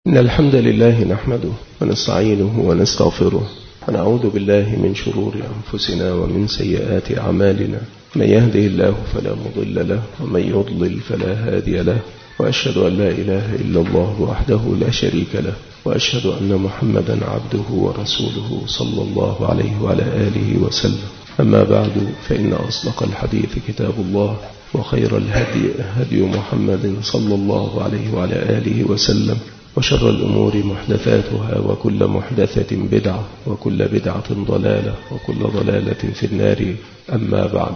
إن الحمد لله نحمده ونستعينه ونستغفره ونعوذ بالله من شرور أنفسنا ومن سيئات أعمالنا. من يهده الله فلا مضل له ومن يضلل فلا هادي له، وأشهد أن لا إله إلا الله وحده لا شريك له، وأشهد أن محمدا عبده ورسوله صلى الله عليه وعلى آله وسلم. أما بعد، فإن أصدق الحديث كتاب الله، وخير الهدي هدي محمد صلى الله عليه وعلى آله وسلم، وشر الأمور محدثاتها، وكل محدثة بدعة، وكل بدعة ضلالة، وكل ضلالة في النار. أما بعد،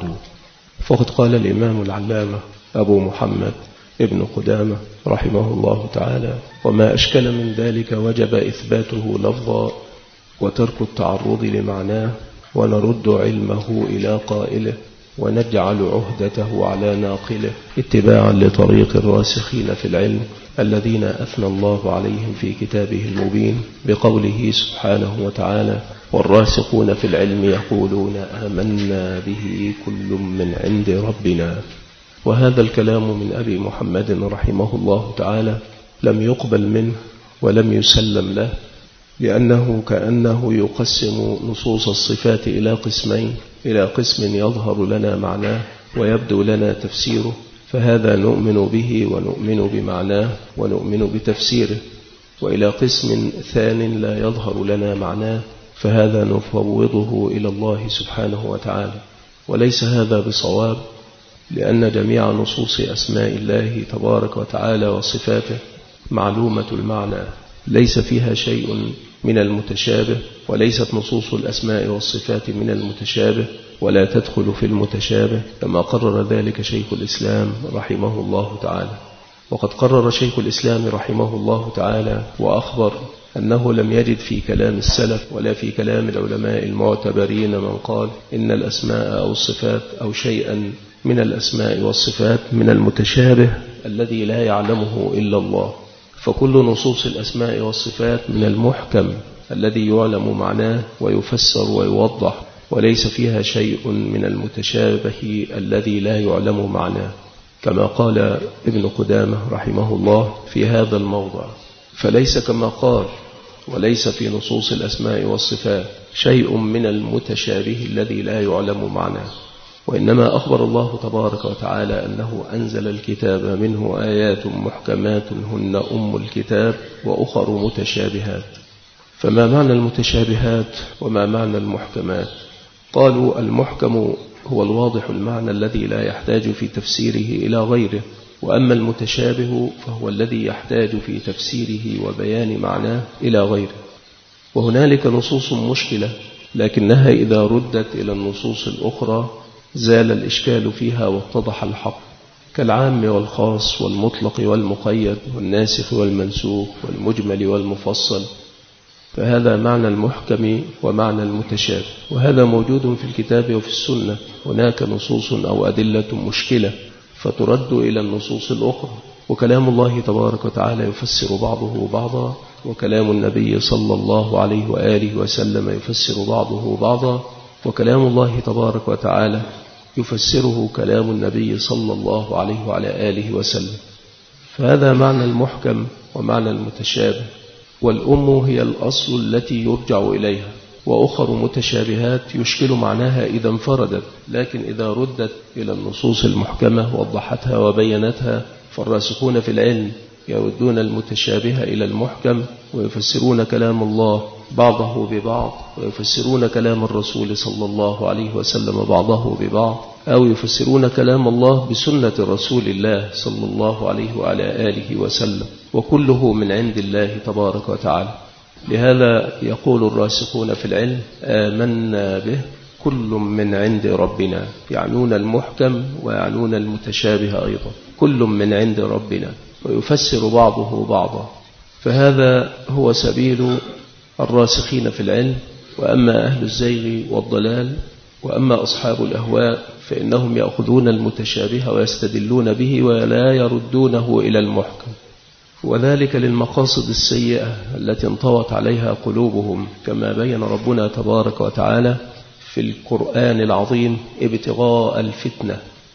فقد قال الإمام العلامة أبو محمد ابن قدامة رحمه الله تعالى: وما أشكل من ذلك وجب إثباته لفظا وترك التعرض لمعناه، ونرد علمه إلى قائله، ونجعل عهدته على ناقله، اتباعا لطريق الراسخين في العلم الذين أثنى الله عليهم في كتابه المبين بقوله سبحانه وتعالى: والراسخون في العلم يقولون آمنا به كل من عند ربنا. وهذا الكلام من أبي محمد رحمه الله تعالى لم يقبل منه ولم يسلم له، لأنه كأنه يقسم نصوص الصفات إلى قسمين: إلى قسم يظهر لنا معناه ويبدو لنا تفسيره، فهذا نؤمن به ونؤمن بمعناه ونؤمن بتفسيره، وإلى قسم ثان لا يظهر لنا معناه، فهذا نفوضه إلى الله سبحانه وتعالى. وليس هذا بصواب، لأن جميع نصوص أسماء الله تبارك وتعالى وصفاته معلومة المعنى، ليس فيها شيء من المتشابه، وليست نصوص الأسماء والصفات من المتشابه ولا تدخل في المتشابه، كما قرر ذلك شيخ الإسلام رحمه الله تعالى. وقد قرر شيخ الإسلام رحمه الله تعالى وأخبر أنه لم يجد في كلام السلف ولا في كلام العلماء المعتبرين من قال إن الأسماء أو الصفات أو شيئا من الأسماء والصفات من المتشابه الذي لا يعلمه إلا الله. فكل نصوص الأسماء والصفات من المحكم الذي يعلم معناه ويفسر ويوضح، وليس فيها شيء من المتشابه الذي لا يعلم معناه، كما قال ابن قدامة رحمه الله في هذا الموضع: فليس كما قال: وليس في نصوص الأسماء والصفات شيء من المتشابه الذي لا يعلم معناه، وإنما أخبر الله تبارك وتعالى أنه أنزل الكتاب منه آيات محكمات هن أم الكتاب وأخر متشابهات. فما معنى المتشابهات وما معنى المحكمات؟ قالوا: المحكم هو الواضح المعنى الذي لا يحتاج في تفسيره إلى غيره، وأما المتشابه فهو الذي يحتاج في تفسيره وبيان معناه إلى غيره. وهنالك نصوص مشكلة، لكنها إذا ردت إلى النصوص الأخرى زال الإشكال فيها واتضح الحق، كالعام والخاص والمطلق والمقيد والناسخ والمنسوخ والمجمل والمفصل. فهذا معنى المحكم ومعنى المتشابه، وهذا موجود في الكتاب وفي السنة. هناك نصوص أو أدلة مشكلة فترد إلى النصوص الأخرى، وكلام الله تبارك وتعالى يفسر بعضه بعضا، وكلام النبي صلى الله عليه وآله وسلم يفسر بعضه بعضا، وكلام الله تبارك وتعالى يفسره كلام النبي صلى الله عليه وعلى آله وسلم. فهذا معنى المحكم ومعنى المتشابه. والأم هي الأصل التي يرجع إليها، وأخر متشابهات يشكل معناها إذا انفردت، لكن إذا ردت إلى النصوص المحكمة وضحتها وبينتها، فالراسخون في العلم يردون المتشابه إلى المحكم، ويفسرون كلام الله بعضه ببعض، ويفسرون كلام الرسول صلى الله عليه وسلم بعضه ببعض، أو يفسرون كلام الله بسنة رسول الله صلى الله عليه وعلى آله وسلم، وكله من عند الله تبارك وتعالى. لهذا يقول الراسخون في العلم: آمنا به كل من عند ربنا، يعنون المحكم ويعنون المتشابه أيضا، كل من عند ربنا، ويفسر بعضه بعضا. فهذا هو سبيل الراسخين في العلم. وأما أهل الزيغ والضلال وأما أصحاب الأهواء فإنهم يأخذون المتشابه ويستدلون به ولا يردونه إلى المحكم، وذلك للمقاصد السيئة التي انطوت عليها قلوبهم، كما بين ربنا تبارك وتعالى في القرآن العظيم: ابتغاء الفتنة.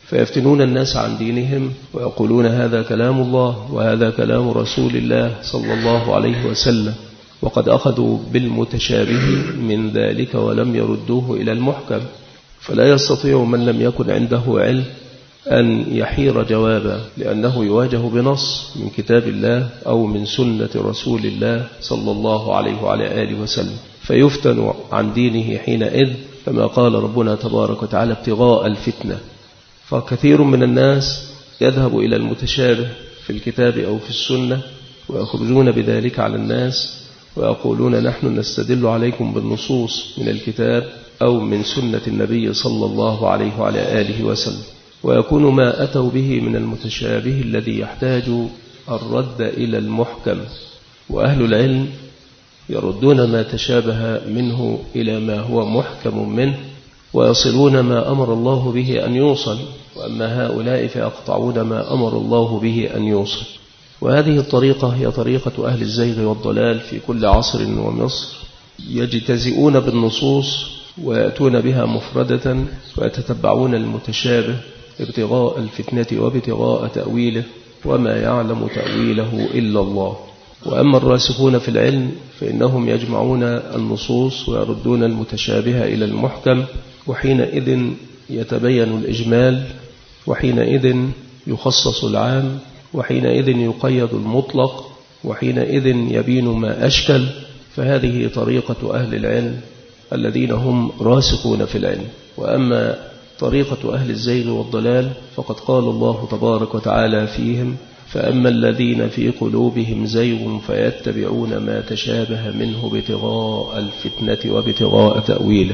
فيفتنون الناس عن دينهم ويقولون هذا كلام الله وهذا كلام رسول الله صلى الله عليه وسلم، وقد أخذوا بالمتشابه من ذلك ولم يردوه إلى المحكم، فلا يستطيع من لم يكن عنده علم أن يحير جوابا، لأنه يواجه بنص من كتاب الله أو من سنة رسول الله صلى الله عليه وعلى آله وسلم، فيفتن عن دينه حينئذ، كما قال ربنا تبارك وتعالى ابتغاء الفتنة. فكثير من الناس يذهب إلى المتشابه في الكتاب أو في السنة ويخرجون بذلك على الناس ويقولون نحن نستدل عليكم بالنصوص من الكتاب أو من سنة النبي صلى الله عليه وعلى آله وسلم، ويكون ما أتوا به من المتشابه الذي يحتاج الرد إلى المحكم. وأهل العلم يردون ما تشابه منه إلى ما هو محكم منه، ويصلون ما أمر الله به أن يوصل، وأما هؤلاء فيقطعون ما أمر الله به أن يوصل. وهذه الطريقة هي طريقة أهل الزيغ والضلال في كل عصر ومصر، يجتزئون بالنصوص ويأتون بها مفردة ويتتبعون المتشابه ابتغاء الفتنة وابتغاء تأويله، وما يعلم تأويله إلا الله. وأما الراسخون في العلم فإنهم يجمعون النصوص ويردون المتشابه إلى المحكم، وحينئذ يتبين الإجمال، وحينئذ يخصص العام، وحينئذ يقيد المطلق، وحينئذ يبين ما أشكل. فهذه طريقة أهل العلم الذين هم راسخون في العلم. وأما طريقة أهل الزيغ والضلال فقد قال الله تبارك وتعالى فيهم فأما الذين في قلوبهم زيغ فيتبعون ما تشابه منه ابتغاء الفتنة وابتغاء تأويله.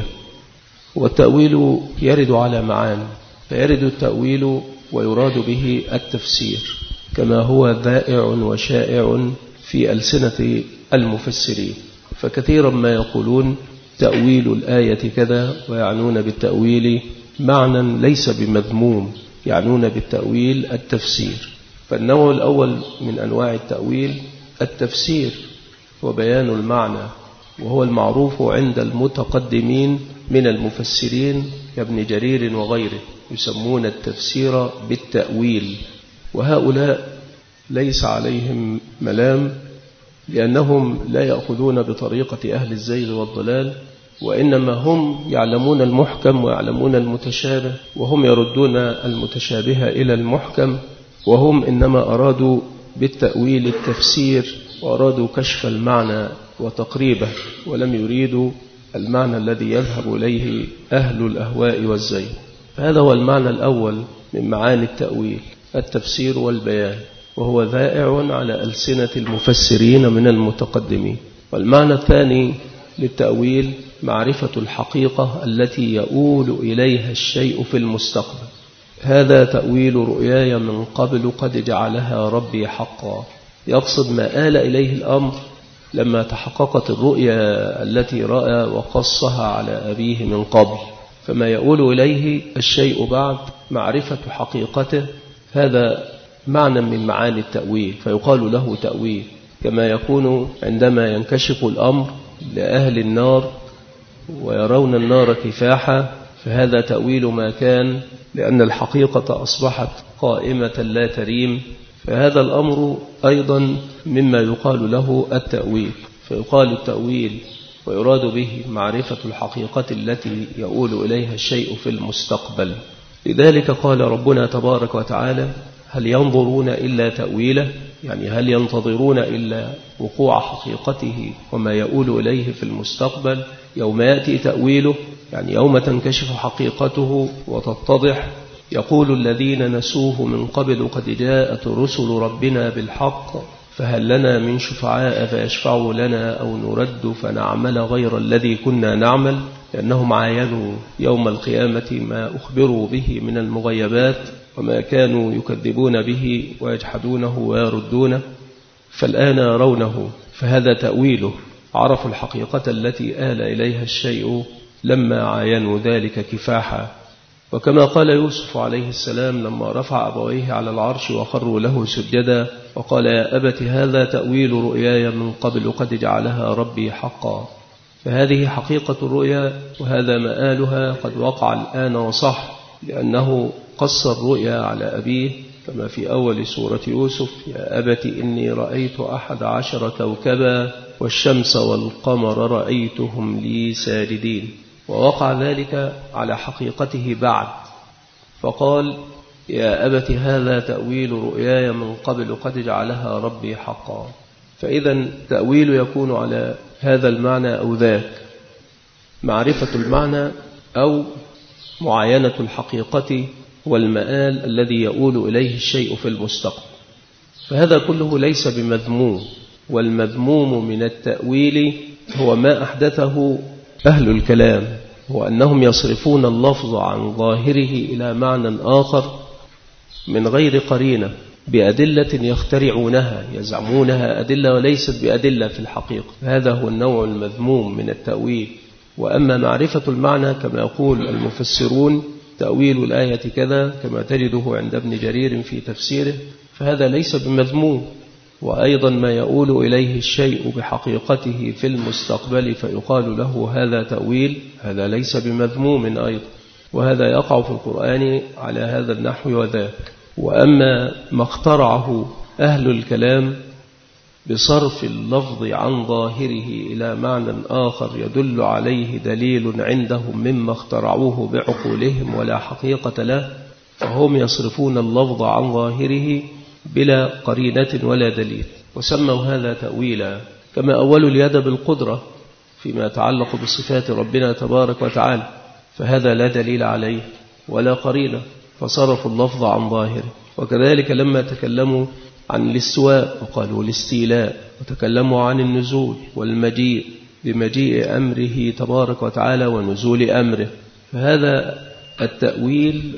والتأويل يرد على معان، فيرد التأويل ويراد به التفسير، كما هو ذائع وشائع في ألسنة المفسرين. فكثيرا ما يقولون تأويل الآية كذا، ويعنون بالتأويل معنى ليس بمذموم، يعنون بالتأويل التفسير. فالنوع الأول من أنواع التأويل التفسير وبيان المعنى، وهو المعروف عند المتقدمين من المفسرين كابن جرير وغيره، يسمون التفسير بالتأويل. وهؤلاء ليس عليهم ملام، لأنهم لا يأخذون بطريقة أهل الزيغ والضلال، وإنما هم يعلمون المحكم ويعلمون المتشابه، وهم يردون المتشابه إلى المحكم، وهم إنما أرادوا بالتأويل التفسير، وأرادوا كشف المعنى وتقريبه، ولم يريدوا المعنى الذي يذهب إليه أهل الأهواء والزيغ. فهذا هو المعنى الأول من معاني التأويل، التفسير والبيان، وهو ذائع على ألسنة المفسرين من المتقدمين. والمعنى الثاني للتأويل معرفة الحقيقة التي يؤول إليها الشيء في المستقبل. هذا تأويل رؤياي من قبل قد جعلها ربي حقا، يقصد ما آل إليه الأمر لما تحققت الرؤيا التي رأى وقصها على أبيه من قبل، فما يؤول إليه الشيء بعد معرفة حقيقته، هذا معنى من معاني التأويل، فيقال له تأويل. كما يكون عندما ينكشف الأمر لأهل النار ويرون النار كفاحا، فهذا تأويل ما كان، لأن الحقيقة أصبحت قائمة لا تريم، فهذا الأمر أيضا مما يقال له التأويل. فيقال التأويل ويراد به معرفة الحقيقة التي يؤول إليها الشيء في المستقبل. لذلك قال ربنا تبارك وتعالى هل ينظرون إلا تأويله، يعني هل ينتظرون إلا وقوع حقيقته وما يؤول إليه في المستقبل يوم يأتي تأويله، يعني يوم تنكشف حقيقته وتتضح. يقول الذين نسوه من قبل قد جاءت رسل ربنا بالحق فهل لنا من شفعاء فيشفعوا لنا أو نرد فنعمل غير الذي كنا نعمل، لأنهم عاينوا يوم القيامة ما أخبروا به من المغيبات وما كانوا يكذبون به ويجحدونه ويردونه، فالآن يرونه. فهذا تأويله، عرفوا الحقيقة التي آل إليها الشيء لما عاينوا ذلك كفاحا. وكما قال يوسف عليه السلام لما رفع أبويه على العرش وخروا له سجدا وقال يا أبت هذا تأويل رؤياي من قبل قد جعلها ربي حقا. فهذه حقيقة الرؤيا، وهذا مآلها قد وقع الآن وصح، لأنه قص الرؤيا على أبيه كما في أول سورة يوسف: يا أبت إني رأيت 11 كوكبا والشمس والقمر رأيتهم لي ساجدين. ووقع ذلك على حقيقته بعد، فقال: يا أبت هذا تأويل رؤياي من قبل قد جعلها ربي حقا. فإذا تأويل يكون على هذا المعنى أو ذاك، معرفة المعنى أو معاينة الحقيقة والمآل الذي يؤول إليه الشيء في المستقبل. فهذا كله ليس بمذموم، والمذموم من التأويل هو ما أحدثه أهل الكلام، هو أنهم يصرفون اللفظ عن ظاهره إلى معنى آخر من غير قرينة بأدلة يخترعونها، يزعمونها أدلة وليست بأدلة في الحقيقة. هذا هو النوع المذموم من التأويل. وأما معرفة المعنى كما يقول المفسرون: تأويل الآية كذا، كما تجده عند ابن جرير في تفسيره، فهذا ليس بمذموم. وأيضا ما يؤول إليه الشيء بحقيقته في المستقبل فيقال له هذا تأويل، هذا ليس بمذموم أيضا، وهذا يقع في القرآن على هذا النحو وذاك. وأما ما اخترعه أهل الكلام بصرف اللفظ عن ظاهره إلى معنى آخر يدل عليه دليل عندهم مما اخترعوه بعقولهم ولا حقيقة له، فهم يصرفون اللفظ عن ظاهره بلا قرينة ولا دليل، وسموا هذا تأويلا. كما أولوا اليد بالقدرة فيما يتعلق بصفات ربنا تبارك وتعالى، فهذا لا دليل عليه ولا قرينة، فصرفوا اللفظ عن ظاهره. وكذلك لما تكلموا عن الاستواء وقالوا الاستيلاء، وتكلموا عن النزول والمجيء بمجيء أمره تبارك وتعالى ونزول أمره، فهذا التأويل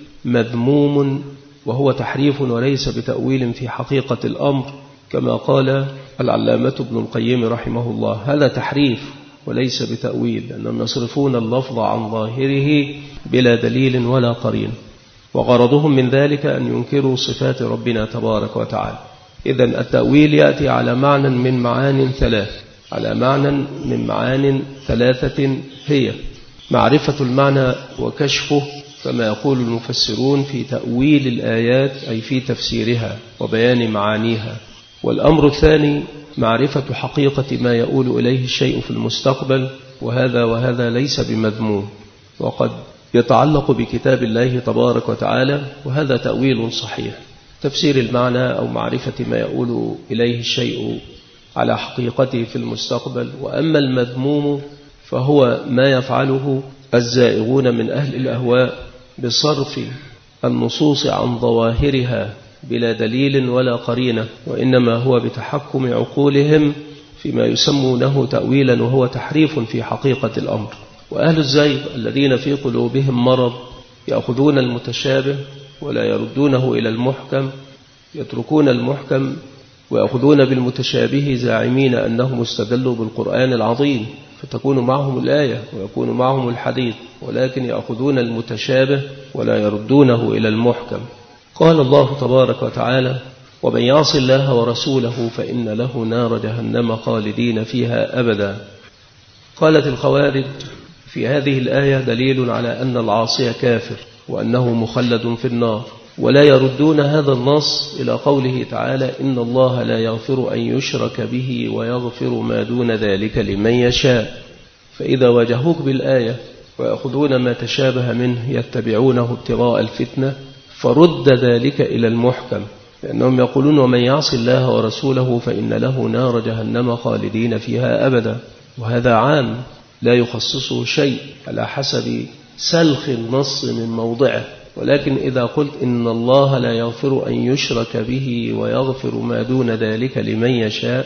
مذموم وهو تحريف وليس بتأويل في حقيقة الأمر، كما قال العلامة ابن القيم رحمه الله: هذا تحريف وليس بتأويل، لأنهم يصرفون اللفظ عن ظاهره بلا دليل ولا قرين، وغرضهم من ذلك أن ينكروا صفات ربنا تبارك وتعالى. إذن التأويل يأتي على معنى من معان ثلاث، على معنى من معان ثلاثة، هي معرفة المعنى وكشفه كما يقول المفسرون في تأويل الآيات، أي في تفسيرها وبيان معانيها. والأمر الثاني معرفة حقيقة ما يؤول إليه الشيء في المستقبل، وهذا ليس بمذموم، وقد يتعلق بكتاب الله تبارك وتعالى، وهذا تأويل صحيح، تفسير المعنى أو معرفة ما يؤول إليه الشيء على حقيقته في المستقبل. وأما المذموم فهو ما يفعله الزائغون من أهل الأهواء بصرف النصوص عن ظواهرها بلا دليل ولا قرينة، وإنما هو بتحكم عقولهم فيما يسمونه تأويلا، وهو تحريف في حقيقة الأمر. وأهل الزيغ الذين في قلوبهم مرض يأخذون المتشابه ولا يردونه إلى المحكم، يتركون المحكم ويأخذون بالمتشابه زاعمين أنهم استدلوا بالقرآن العظيم، فتكون معهم الآية ويكون معهم الحديث، ولكن يأخذون المتشابه ولا يردونه إلى المحكم. قال الله تبارك وتعالى: ومن يعص الله ورسوله فإن له نار جهنم خالدين فيها أبدا. قالت الخوارج في هذه الآية دليل على أن العاصي كافر وأنه مخلد في النار، ولا يردون هذا النص إلى قوله تعالى: إن الله لا يغفر أن يشرك به ويغفر ما دون ذلك لمن يشاء. فإذا واجهوك بالآية ويأخذون ما تشابه منه يتبعونه ابتغاء الفتنة، فرد ذلك إلى المحكم، لأنهم يقولون: ومن يعص الله ورسوله فإن له نار جهنم خالدين فيها أبدا، وهذا عام لا يخصصه شيء على حسب سلخ النص من موضعه. ولكن إذا قلت إن الله لا يغفر أن يشرك به ويغفر ما دون ذلك لمن يشاء،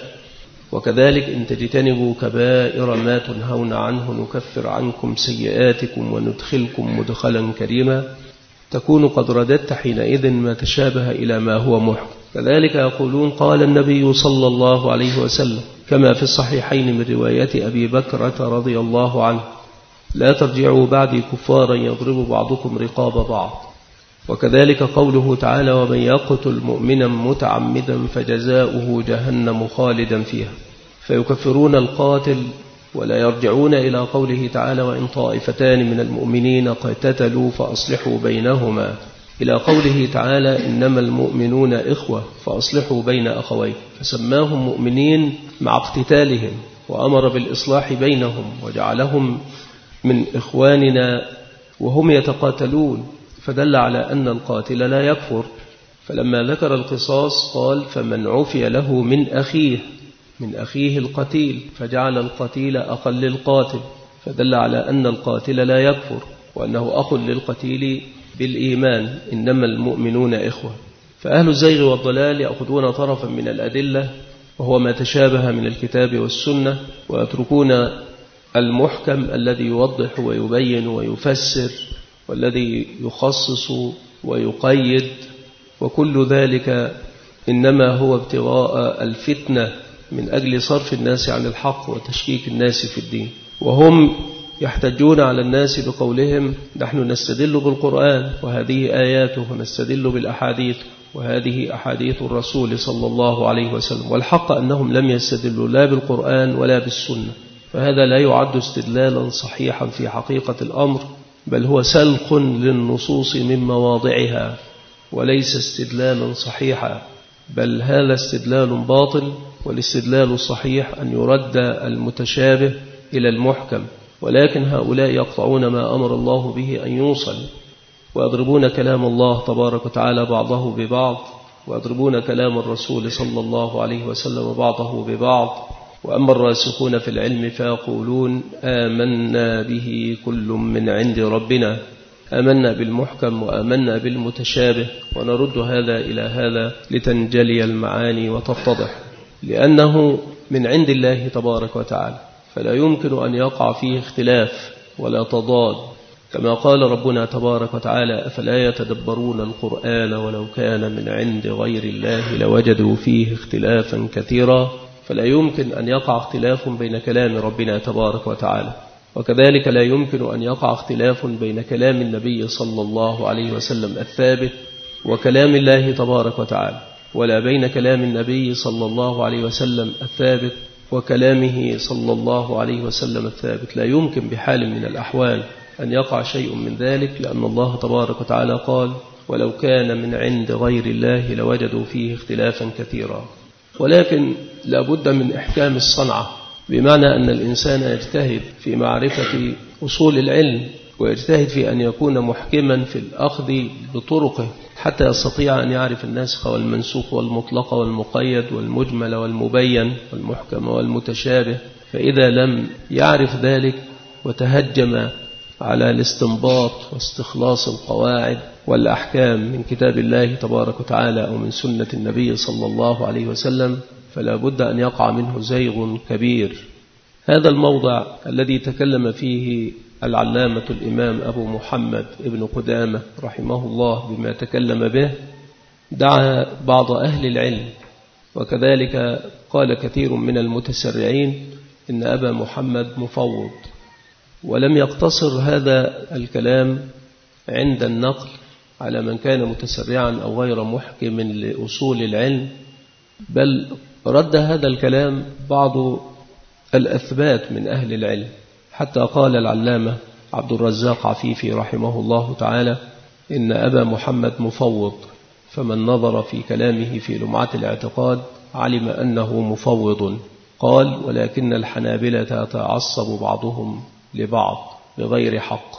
وكذلك إن تجتنبوا كبائر ما تنهون عنه نكفر عنكم سيئاتكم وندخلكم مدخلا كريما، تكون قد رددت حينئذ ما تشابه إلى ما هو محكم. كذلك يقولون: قال النبي صلى الله عليه وسلم كما في الصحيحين من رواية أبي بكرة رضي الله عنه: لا ترجعوا بعدي كفارا يضرب بعضكم رقاب بعض. وكذلك قوله تعالى: ومن يقتل مؤمنا متعمدا فجزاؤه جهنم خالدا فيها. فيكفرون القاتل ولا يرجعون إلى قوله تعالى وإن طائفتان من المؤمنين اقتتلوا فأصلحوا بينهما إلى قوله تعالى إنما المؤمنون إخوة فأصلحوا بين أخوين، فسماهم مؤمنين مع اقتتالهم وأمر بالإصلاح بينهم وجعلهم من إخواننا وهم يتقاتلون، فدل على أن القاتل لا يكفر. فلما ذكر القصاص قال فمن عفي له من أخيه القتيل، فجعل القتيل أخا للقاتل، فدل على أن القاتل لا يكفر وأنه أخ للقتيل بالإيمان، إنما المؤمنون إخوة. فأهل الزيغ والضلال يأخذون طرفا من الأدلة وهو ما تشابه من الكتاب والسنة، ويتركون المحكم الذي يوضح ويبين ويفسر والذي يخصص ويقيد، وكل ذلك إنما هو ابتغاء الفتنة من أجل صرف الناس عن الحق وتشكيك الناس في الدين. وهم يحتجون على الناس بقولهم نحن نستدل بالقرآن وهذه آياته، ونستدل بالأحاديث وهذه أحاديث الرسول صلى الله عليه وسلم، والحق أنهم لم يستدلوا لا بالقرآن ولا بالسنة، فهذا لا يعد استدلالا صحيحا في حقيقة الأمر، بل هو سلق للنصوص من مواضعها وليس استدلالا صحيحا، بل هذا استدلال باطل. والاستدلال الصحيح أن يرد المتشابه إلى المحكم، ولكن هؤلاء يقطعون ما أمر الله به أن يوصل، ويضربون كلام الله تبارك وتعالى بعضه ببعض، ويضربون كلام الرسول صلى الله عليه وسلم بعضه ببعض. وأما الراسخون في العلم فيقولون آمنا به كل من عند ربنا، آمنا بالمحكم وآمنا بالمتشابه، ونرد هذا إلى هذا لتنجلي المعاني وتتضح، لأنه من عند الله تبارك وتعالى، فلا يمكن أن يقع فيه اختلاف ولا تضاد، كما قال ربنا تبارك وتعالى أفلا يتدبرون القرآن ولو كان من عند غير الله لوجدوا فيه اختلافا كثيرا، فلا يمكن أن يقع اختلاف بين كلام ربنا تبارك وتعالى. وكذلك لا يمكن أن يقع اختلاف بين كلام النبي صلى الله عليه وسلم الثابت وكلام الله تبارك وتعالى، ولا بين كلام النبي صلى الله عليه وسلم الثابت وكلامه صلى الله عليه وسلم الثابت، لا يمكن بحال من الأحوال أن يقع شيء من ذلك، لأن الله تبارك وتعالى قال ولو كان من عند غير الله لوجدوا فيه اختلافا كثيرا. ولكن لا بد من إحكام الصنعة، بمعنى أن الإنسان يجتهد في معرفة أصول العلم، ويجتهد في أن يكون محكما في الأخذ بطرقه حتى يستطيع أن يعرف الناسخ والمنسوخ والمطلق والمقيد والمجمل والمبين والمحكم والمتشابه. فإذا لم يعرف ذلك وتهجم على الاستنباط واستخلاص القواعد والأحكام من كتاب الله تبارك وتعالى أو من سنة النبي صلى الله عليه وسلم، فلا بد أن يقع منه زيغ كبير. هذا الموضع الذي تكلم فيه العلامة الإمام أبو محمد ابن قدامة رحمه الله بما تكلم به، دعا بعض أهل العلم، وكذلك قال كثير من المتسرعين إن أبا محمد مفوض، ولم يقتصر هذا الكلام عند النقل على من كان متسرعا أو غير محكم لأصول العلم، بل رد هذا الكلام بعض الأثبات من أهل العلم، حتى قال العلامة عبد الرزاق عفيفي رحمه الله تعالى إن أبا محمد مفوض، فمن نظر في كلامه في لمعة الاعتقاد علم أنه مفوض. قال ولكن الحنابلة يتعصب بعضهم لبعض بغير حق،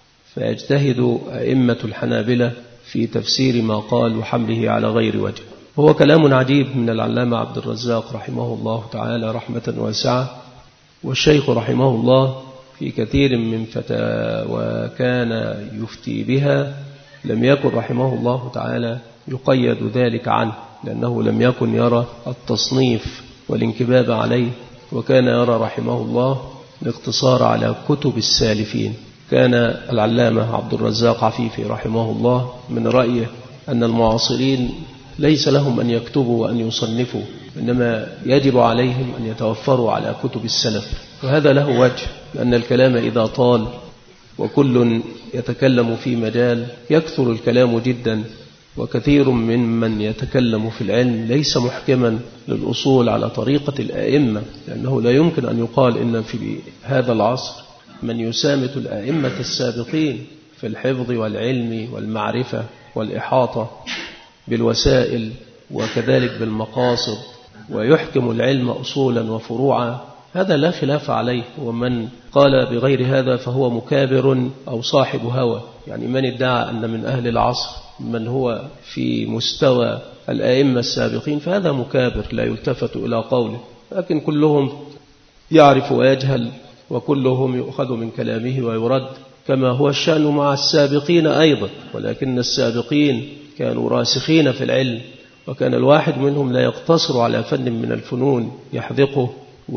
فيجتهد أئمة الحنابلة في تفسير ما قال وحمله على غير وجه. هو كلام عجيب من العلامة عبد الرزاق رحمه الله تعالى رحمة واسعة، والشيخ رحمه الله في كثير من فتاوى كان يفتي بها لم يكن رحمه الله تعالى يقيد ذلك عنه، لأنه لم يكن يرى التصنيف والانكباب عليه، وكان يرى رحمه الله الاقتصار على كتب السالفين. كان العلامة عبد الرزاق عفيفي رحمه الله من رأيه أن المعاصرين ليس لهم أن يكتبوا وأن يصنفوا، إنما يجب عليهم أن يتوفروا على كتب السلف، وهذا له وجه، لأن الكلام إذا طال وكل يتكلم في مجال يكثر الكلام جدا، وكثير من يتكلم في العلم ليس محكما للأصول على طريقة الآئمة، لأنه لا يمكن أن يقال إن في هذا العصر من يسامت الآئمة السابقين في الحفظ والعلم والمعرفة والإحاطة بالوسائل وكذلك بالمقاصد، ويحكم العلم أصولا وفروعا. هذا لا خلاف عليه، ومن قال بغير هذا فهو مكابر أو صاحب هوى. يعني من ادعى أن من أهل العصر من هو في مستوى الآئمة السابقين فهذا مكابر لا يلتفت إلى قوله، لكن كلهم يعرف ويجهل وكلهم يؤخذ من كلامه ويرد، كما هو الشأن مع السابقين أيضا. ولكن السابقين كانوا راسخين في العلم، وكان الواحد منهم لا يقتصر على فن من الفنون يحذقه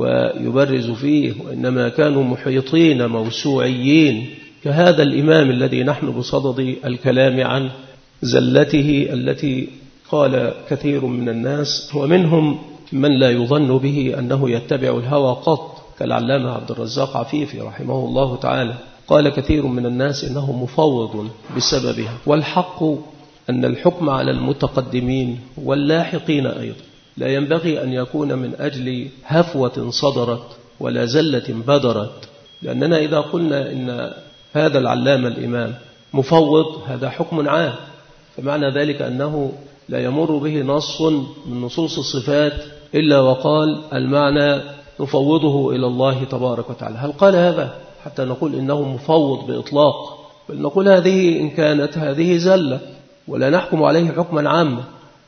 ويبرز فيه، وإنما كانوا محيطين موسوعيين، كهذا الإمام الذي نحن بصدد الكلام عن زلته التي قال كثير من الناس، ومنهم من لا يظن به أنه يتبع الهوى قط، كالعلامة عبد الرزاق عفيفي رحمه الله تعالى، قال كثير من الناس إنه مفوض بسببها. والحق أن الحكم على المتقدمين واللاحقين أيضا لا ينبغي أن يكون من أجل هفوة صدرت ولا زلة بدرت، لأننا إذا قلنا إن هذا العلامة الإمام مفوض هذا حكم عام، فمعنى ذلك أنه لا يمر به نص من نصوص الصفات إلا وقال المعنى نفوضه إلى الله تبارك وتعالى. هل قال هذا حتى نقول إنه مفوض بإطلاق؟ بل نقول هذه إن كانت هذه زلة، ولا نحكم عليه حكما عاما.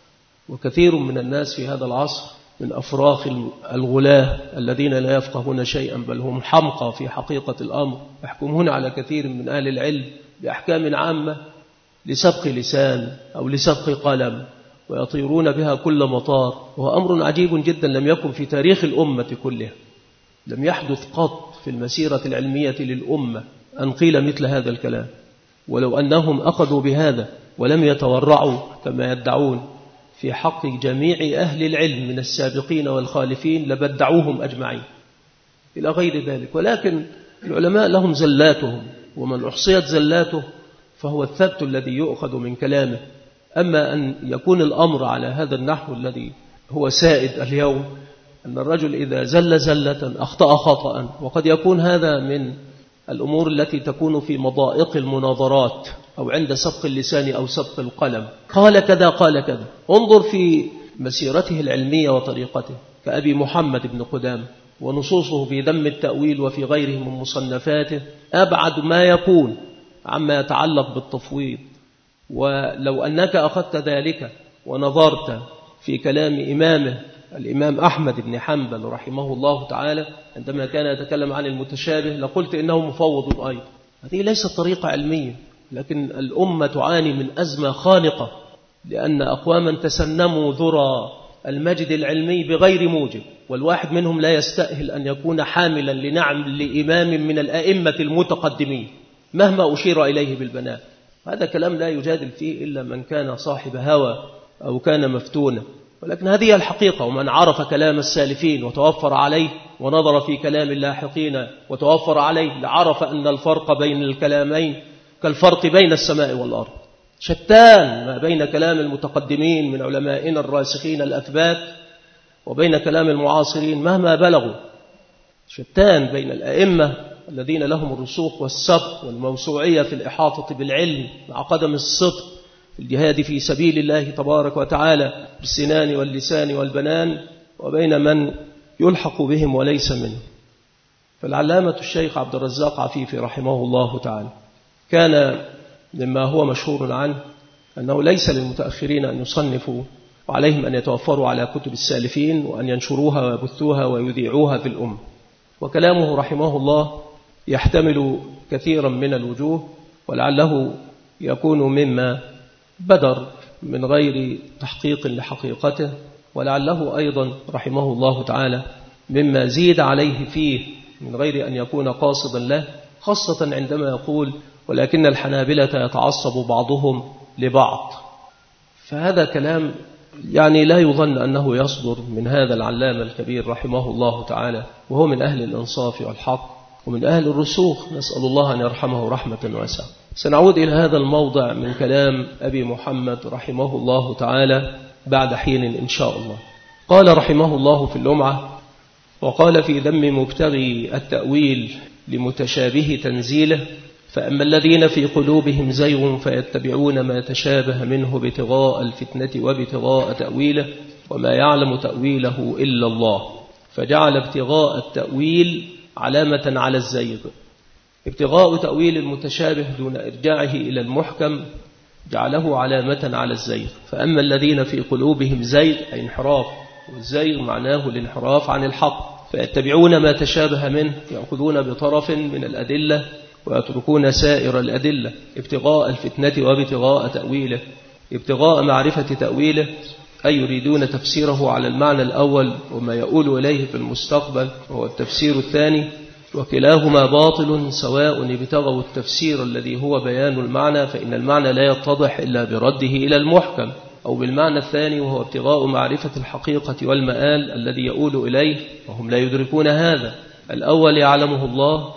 وكثير من الناس في هذا العصر من أفراخ الغلاة الذين لا يفقهون شيئا، بل هم حمقى في حقيقة الأمر، يحكمون على كثير من أهل العلم بأحكام عامة لسبق لسان أو لسبق قلم، ويطيرون بها كل مطار، وهو أمر عجيب جدا لم يكن في تاريخ الأمة كلها، لم يحدث قط في المسيرة العلمية للأمة أن قيل مثل هذا الكلام. ولو أنهم أخذوا بهذا ولم يتورعوا كما يدعون في حق جميع أهل العلم من السابقين والخالفين لبدعوهم أجمعين إلى غير ذلك. ولكن العلماء لهم زلاتهم، ومن أحصيت زلاته فهو الثبت الذي يؤخذ من كلامه. أما أن يكون الأمر على هذا النحو الذي هو سائد اليوم، أن الرجل إذا زل زلة أخطأ خطأ، وقد يكون هذا من الأمور التي تكون في مضائق المناظرات أو عند سبق اللسان أو سبق القلم، قال كذا قال كذا. انظر في مسيرته العلمية وطريقته كأبي محمد بن قدامة، ونصوصه في ذم التأويل وفي غيره من مصنفاته أبعد ما يكون عما يتعلق بالتفويض. ولو أنك أخذت ذلك ونظرت في كلام إمامه الإمام أحمد بن حنبل رحمه الله تعالى عندما كان يتكلم عن المتشابه لقلت إنه مفوض أيضا. هذه ليست طريقة علمية، لكن الأمة تعاني من أزمة خانقة، لأن أقواما تسنموا ذرى المجد العلمي بغير موجب، والواحد منهم لا يستأهل أن يكون حاملا لنعم لإمام من الأئمة المتقدمين مهما أشير إليه بالبناء. هذا كلام لا يجادل فيه إلا من كان صاحب هوى أو كان مفتونا، ولكن هذه الحقيقة. ومن عرف كلام السالفين وتوفر عليه ونظر في كلام اللاحقين وتوفر عليه لعرف أن الفرق بين الكلامين كالفرق بين السماء والأرض، شتان ما بين كلام المتقدمين من علمائنا الراسخين الأثبات وبين كلام المعاصرين مهما بلغوا، شتان بين الأئمة الذين لهم الرسوخ والسبق والموسوعية في الإحاطة بالعلم مع قدم الصدق في الجهاد في سبيل الله تبارك وتعالى بالسنان واللسان والبنان، وبين من يلحق بهم وليس منهم. فالعلامة الشيخ عبد الرزاق عفيفي رحمه الله تعالى كان مما هو مشهور عنه أنه ليس للمتأخرين أن يصنفوا، وعليهم أن يتوفروا على كتب السالفين وأن ينشروها ويبثوها ويذيعوها في الأمة. وكلامه رحمه الله يحتمل كثيرا من الوجوه، ولعله يكون مما بدر من غير تحقيق لحقيقته، ولعله أيضا رحمه الله تعالى مما زيد عليه فيه من غير أن يكون قاصدا له، خاصة عندما يقول ولكن الحنابلة يتعصب بعضهم لبعض. فهذا كلام يعني لا يظن أنه يصدر من هذا العلامة الكبير رحمه الله تعالى، وهو من أهل الإنصاف والحق، ومن أهل الرسوخ، نسأل الله أن يرحمه رحمة واسعة. سنعود إلى هذا الموضع من كلام أبي محمد رحمه الله تعالى بعد حين إن شاء الله. قال رحمه الله في اللمعة: وقال في ذم مبتغي التأويل لمتشابه تنزيله: فأما الذين في قلوبهم زيغ فيتبعون ما تشابه منه ابتغاء الفتنة وابتغاء تأويله وما يعلم تأويله إلا الله، فجعل ابتغاء التأويل علامة على الزيغ. ابتغاء تأويل المتشابه دون إرجاعه إلى المحكم جعله علامة على الزيغ. فأما الذين في قلوبهم زيغ أي انحراف، والزيغ معناه الانحراف عن الحق، فيتبعون ما تشابه منه، يأخذون بطرف من الأدلة ويتركون سائر الأدلة، ابتغاء الفتنة وابتغاء تأويله. ابتغاء معرفة تأويله أي يريدون تفسيره على المعنى الأول وما يؤول إليه في المستقبل وهو التفسير الثاني، وكلاهما باطل سواء ابتغوا التفسير الذي هو بيان المعنى، فإن المعنى لا يتضح إلا برده إلى المحكم، أو بالمعنى الثاني وهو ابتغاء معرفة الحقيقة والمآل الذي يؤول إليه، وهم لا يدركون هذا. الأول يعلمه الله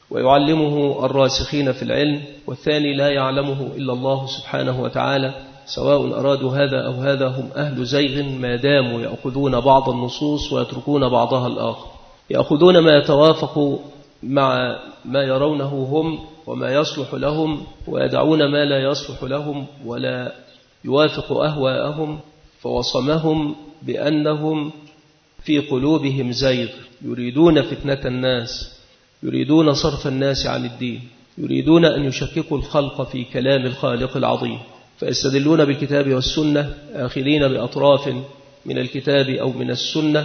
ويعلمه الراسخين في العلم، والثاني لا يعلمه إلا الله سبحانه وتعالى. سواء أرادوا هذا أو هذا هم أهل زيغ ما داموا يأخذون بعض النصوص ويتركون بعضها الآخر، يأخذون ما يتوافق مع ما يرونه هم وما يصلح لهم، ويدعون ما لا يصلح لهم ولا يوافق أهواءهم. فوصمهم بأنهم في قلوبهم زيغ، يريدون فتنة الناس، يريدون صرف الناس عن الدين، يريدون أن يشككوا الخلق في كلام الخالق العظيم، فيستدلون بالكتاب والسنة آخذين بأطراف من الكتاب أو من السنة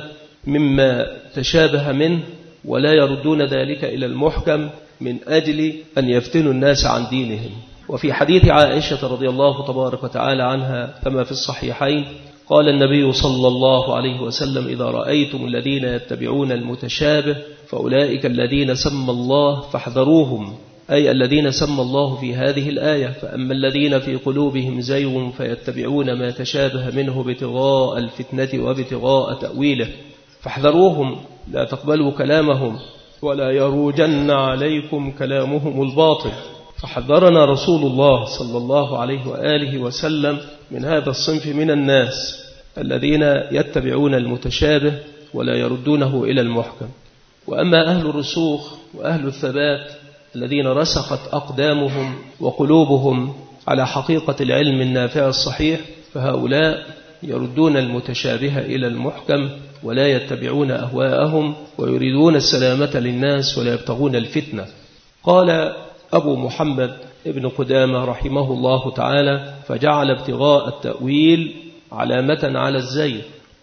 مما تشابه منه، ولا يردون ذلك إلى المحكم من أجل أن يفتنوا الناس عن دينهم. وفي حديث عائشة رضي الله تبارك وتعالى عنها كما في الصحيحين قال النبي صلى الله عليه وسلم: إذا رأيتم الذين يتبعون المتشابه فأولئك الذين سمى الله فاحذروهم، أي الذين سمى الله في هذه الآية. فأما الذين في قلوبهم زيغ فيتبعون ما تشابه منه ابتغاء الفتنة وابتغاء تأويله فاحذروهم، لا تقبلوا كلامهم ولا يروجن عليكم كلامهم الباطل. فحذرنا رسول الله صلى الله عليه وآله وسلم من هذا الصنف من الناس الذين يتبعون المتشابه ولا يردونه إلى المحكم. وأما أهل الرسوخ وأهل الثبات الذين رسخت أقدامهم وقلوبهم على حقيقة العلم النافع الصحيح، فهؤلاء يردون المتشابه إلى المحكم ولا يتبعون أهواءهم، ويريدون السلامة للناس ولا يبتغون الفتنة. قال أبو محمد ابن قدامة رحمه الله تعالى: فجعل ابتغاء التأويل علامة على الزيغ،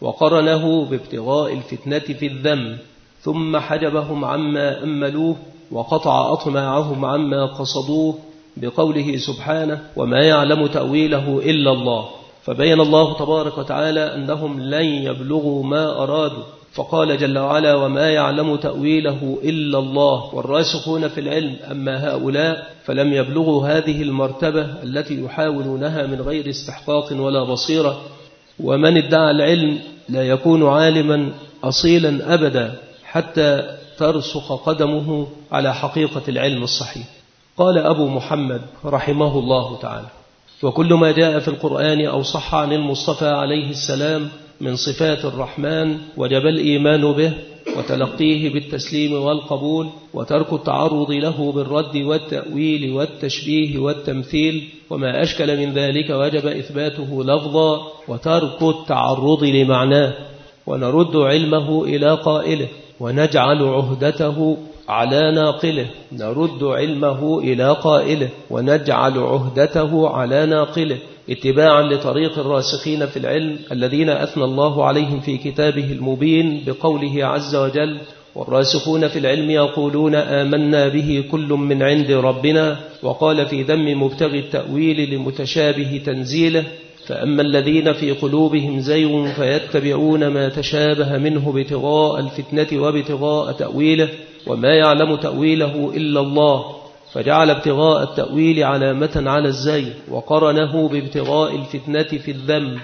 وقرنه بابتغاء الفتنة في الذم، ثم حجبهم عما أملوه وقطع أطماعهم عما قصدوه بقوله سبحانه: وما يعلم تأويله إلا الله. فبين الله تبارك وتعالى أنهم لن يبلغوا ما أرادوا، فقال جل وعلا: وما يعلم تأويله إلا الله والراسخون في العلم. أما هؤلاء فلم يبلغوا هذه المرتبة التي يحاولونها من غير استحقاق ولا بصيرة. ومن ادعى العلم لا يكون عالما أصيلا أبدا حتى ترسخ قدمه على حقيقة العلم الصحيح. قال أبو محمد رحمه الله تعالى: وكل ما جاء في القرآن أو صح عن المصطفى عليه السلام من صفات الرحمن وجب الإيمان به وتلقيه بالتسليم والقبول، وترك التعرض له بالرد والتأويل والتشبيه والتمثيل، وما أشكل من ذلك وجب إثباته لفظا وترك التعرض لمعناه، ونرد علمه إلى قائله ونجعل عهدته على ناقله. نرد علمه إلى قائله ونجعل عهدته على ناقله، اتباعا لطريق الراسخين في العلم الذين أثنى الله عليهم في كتابه المبين بقوله عز وجل: والراسخون في العلم يقولون آمنا به كل من عند ربنا. وقال في ذم مبتغي التأويل لمتشابه تنزيله: فأما الذين في قلوبهم زيغ فيتبعون ما تشابه منه ابتغاء الفتنة وابتغاء تأويله وما يعلم تأويله إلا الله، فجعل ابتغاء التأويل علامة على الزيغ، وقرنه بابتغاء الفتنة في الذم،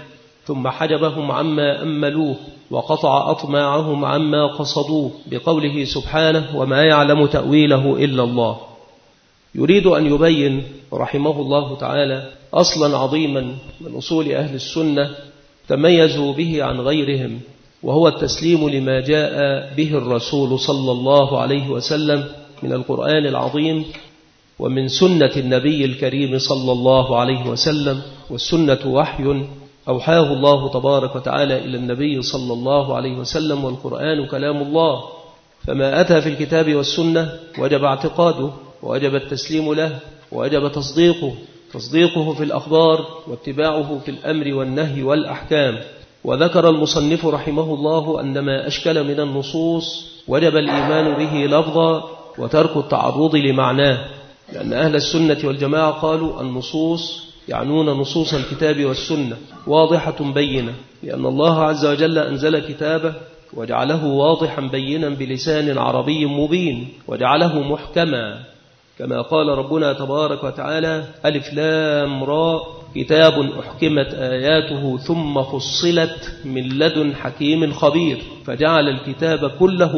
ثم حجبهم عما أملوه وقطع أطماعهم عما قصدوه بقوله سبحانه وما يعلم تأويله إلا الله. يريد أن يبين رحمه الله تعالى أصلا عظيما من أصول أهل السنة تميزوا به عن غيرهم، وهو التسليم لما جاء به الرسول صلى الله عليه وسلم من القرآن العظيم ومن سنة النبي الكريم صلى الله عليه وسلم. والسنة وحي أوحاه الله تبارك وتعالى إلى النبي صلى الله عليه وسلم، والقرآن كلام الله، فما أتى في الكتاب والسنة وجب اعتقاده ووجب التسليم له ووجب تصديقه في الأخبار واتباعه في الأمر والنهي والأحكام. وذكر المصنف رحمه الله أن ما أشكل من النصوص وجب الإيمان به لفظا وترك التعرض لمعناه، لأن أهل السنة والجماعة قالوا النصوص يعنون نصوص الكتاب والسنة واضحة بينة، لأن الله عز وجل أنزل كتابه وجعله واضحا بينا بلسان عربي مبين، وجعله محكما كما قال ربنا تبارك وتعالى ألف لام را كتاب أحكمت آياته ثم فصلت من لدن حكيم خبير. فجعل الكتاب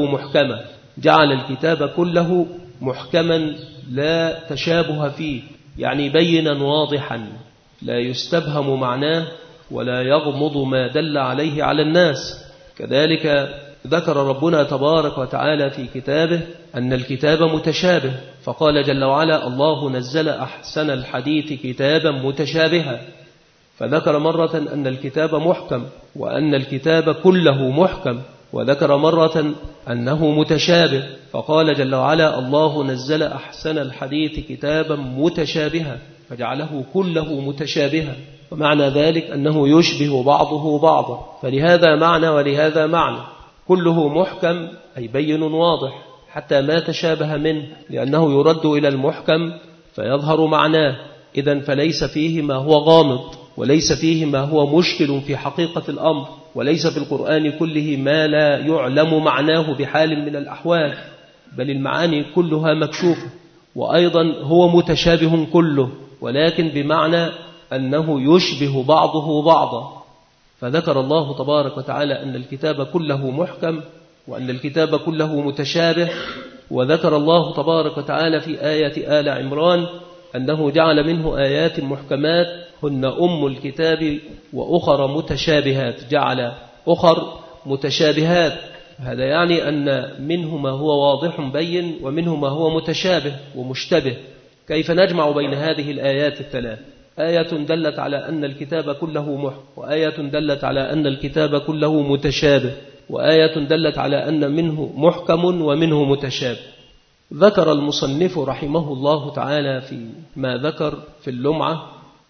كله محكما لا تشابه فيه، يعني بينا واضحا لا يستبهم معناه ولا يغمض ما دل عليه على الناس. كذلك ذكر ربنا تبارك وتعالى في كتابه أن الكتاب متشابه، فقال جل وعلا الله نزل أحسن الحديث كتابا متشابها، فذكر مرة أن الكتاب محكم وأن الكتاب كله محكم، وذكر مرة أنه متشابه، فقال جل وعلا الله نزل أحسن الحديث كتابا متشابها فجعله كله متشابها، ومعنى ذلك أنه يشبه بعضه بعضا، فلهذا معنى ولهذا معنى، كله محكم أي بين واضح حتى ما تشابه منه، لأنه يرد إلى المحكم فيظهر معناه، إذن فليس فيه ما هو غامض وليس فيه ما هو مشكل في حقيقة الأمر، وليس في القرآن كله ما لا يعلم معناه بحال من الأحوال، بل المعاني كلها مكشوفة، وأيضا هو متشابه كله ولكن بمعنى أنه يشبه بعضه بعضا. فذكر الله تبارك وتعالى أن الكتاب كله محكم وأن الكتاب كله متشابه، وذكر الله تبارك وتعالى في آية آل عمران أنه جعل منه آيات محكمات هن أم الكتاب وأخر متشابهات، جعل أخر متشابهات، هذا يعني أن منه ما هو واضح بين ومنه ما هو متشابه ومشتبه. كيف نجمع بين هذه الآيات الثلاث؟ آية دلت على أن الكتاب كله محكم، وآية دلت على أن الكتاب كله متشابه، وآية دلت على أن منه محكم ومنه متشابه. ذكر المصنف رحمه الله تعالى في ما ذكر في اللمعة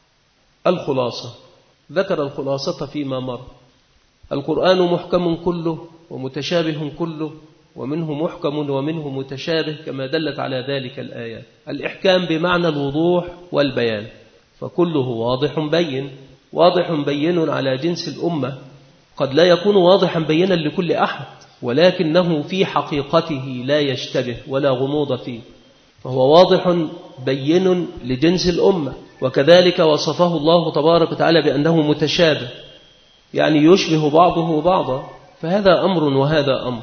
الخلاصة، ذكر الخلاصة فيما مر. القرآن محكم كله ومتشابه كله، ومنه محكم ومنه متشابه كما دلت على ذلك الآيات. الإحكام بمعنى الوضوح والبيان، فكله واضح بين على جنس الأمة، قد لا يكون واضحا بينا لكل أحد، ولكنه في حقيقته لا يشتبه ولا غموض فيه، فهو واضح بين لجنس الأمة. وكذلك وصفه الله تبارك وتعالى بأنه متشابه، يعني يشبه بعضه بعضا، فهذا أمر وهذا أمر،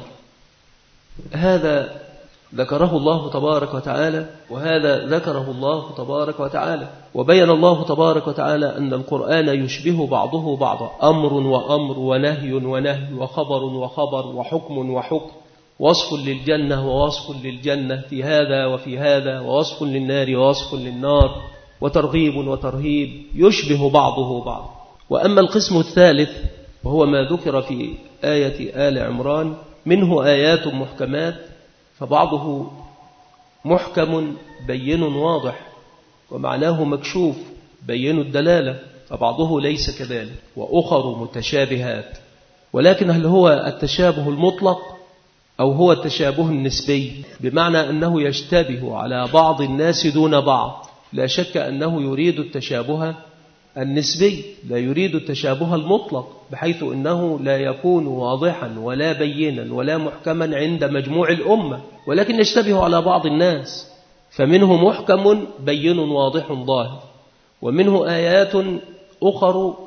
هذا ذكره الله تبارك وتعالى وهذا ذكره الله تبارك وتعالى، وبين الله تبارك وتعالى أن القرآن يشبه بعضه بعضا، أمر وأمر ونهي ونهي وخبر وخبر وحكم وحكم، وصف للجنة ووصف للجنة في هذا وفي هذا، ووصف للنار ووصف للنار، وترغيب وترهيب، يشبه بعضه بعض. وأما القسم الثالث وهو ما ذكر في آية آل عمران، منه آيات محكمات، فبعضه محكم بين واضح ومعناه مكشوف بين الدلالة، فبعضه ليس كذلك، وأخر متشابهات. ولكن هل هو التشابه المطلق أو هو التشابه النسبي؟ بمعنى أنه يشتبه على بعض الناس دون بعض. لا شك أنه يريد التشابه النسبي، لا يريد التشابه المطلق، بحيث أنه لا يكون واضحا ولا بينا ولا محكما عند مجموع الأمة، ولكن يشتبه على بعض الناس، فمنه محكم بين واضح ظاهر، ومنه آيات أخر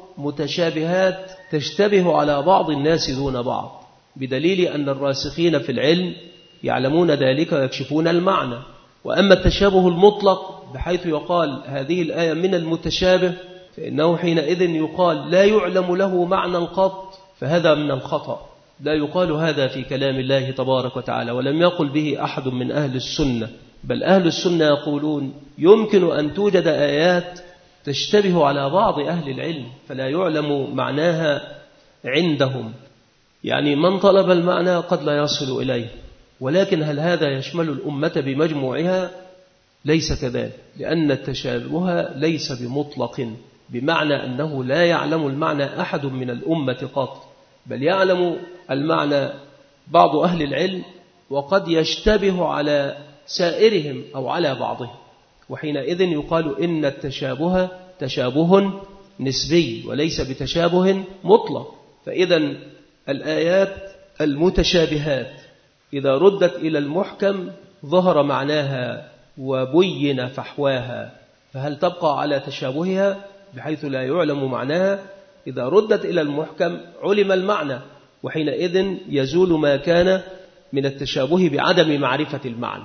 متشابهات تشتبه على بعض الناس دون بعض، بدليل أن الراسخين في العلم يعلمون ذلك ويكشفون المعنى. وأما التشابه المطلق بحيث يقال هذه الآية من المتشابه، فإنه حينئذ يقال لا يعلم له معنى قط، فهذا من الخطأ. لا يقال هذا في كلام الله تبارك وتعالى، ولم يقل به أحد من أهل السنة، بل أهل السنة يقولون يمكن أن توجد آيات تشتبه على بعض أهل العلم فلا يعلم معناها عندهم، يعني من طلب المعنى قد لا يصل إليه، ولكن هل هذا يشمل الأمة بمجموعها؟ ليس كذلك، لأن التشابه ليس بمطلق، بمعنى أنه لا يعلم المعنى أحد من الأمة قط، بل يعلم المعنى بعض أهل العلم وقد يشتبه على سائرهم أو على بعضهم، وحينئذ يقال إن التشابه تشابه نسبي وليس بتشابه مطلق. فإذا الآيات المتشابهات إذا ردت إلى المحكم ظهر معناها وبين فحواها، فهل تبقى على تشابهها بحيث لا يعلم معناها؟ إذا ردت إلى المحكم علم المعنى، وحينئذ يزول ما كان من التشابه بعدم معرفة المعنى،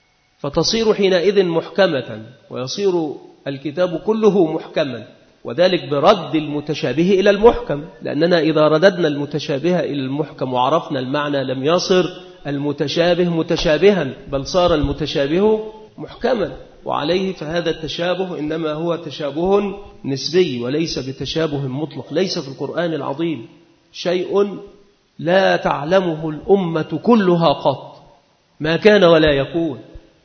فتصير حينئذ محكمة ويصير الكتاب كله محكما، وذلك برد المتشابه إلى المحكم، لأننا إذا رددنا المتشابه إلى المحكم وعرفنا المعنى لم يصر المتشابه متشابها، بل صار المتشابه محكما، وعليه فهذا التشابه إنما هو تشابه نسبي وليس بتشابه مطلق. ليس في القرآن العظيم شيء لا تعلمه الأمة كلها قط، ما كان ولا يكون،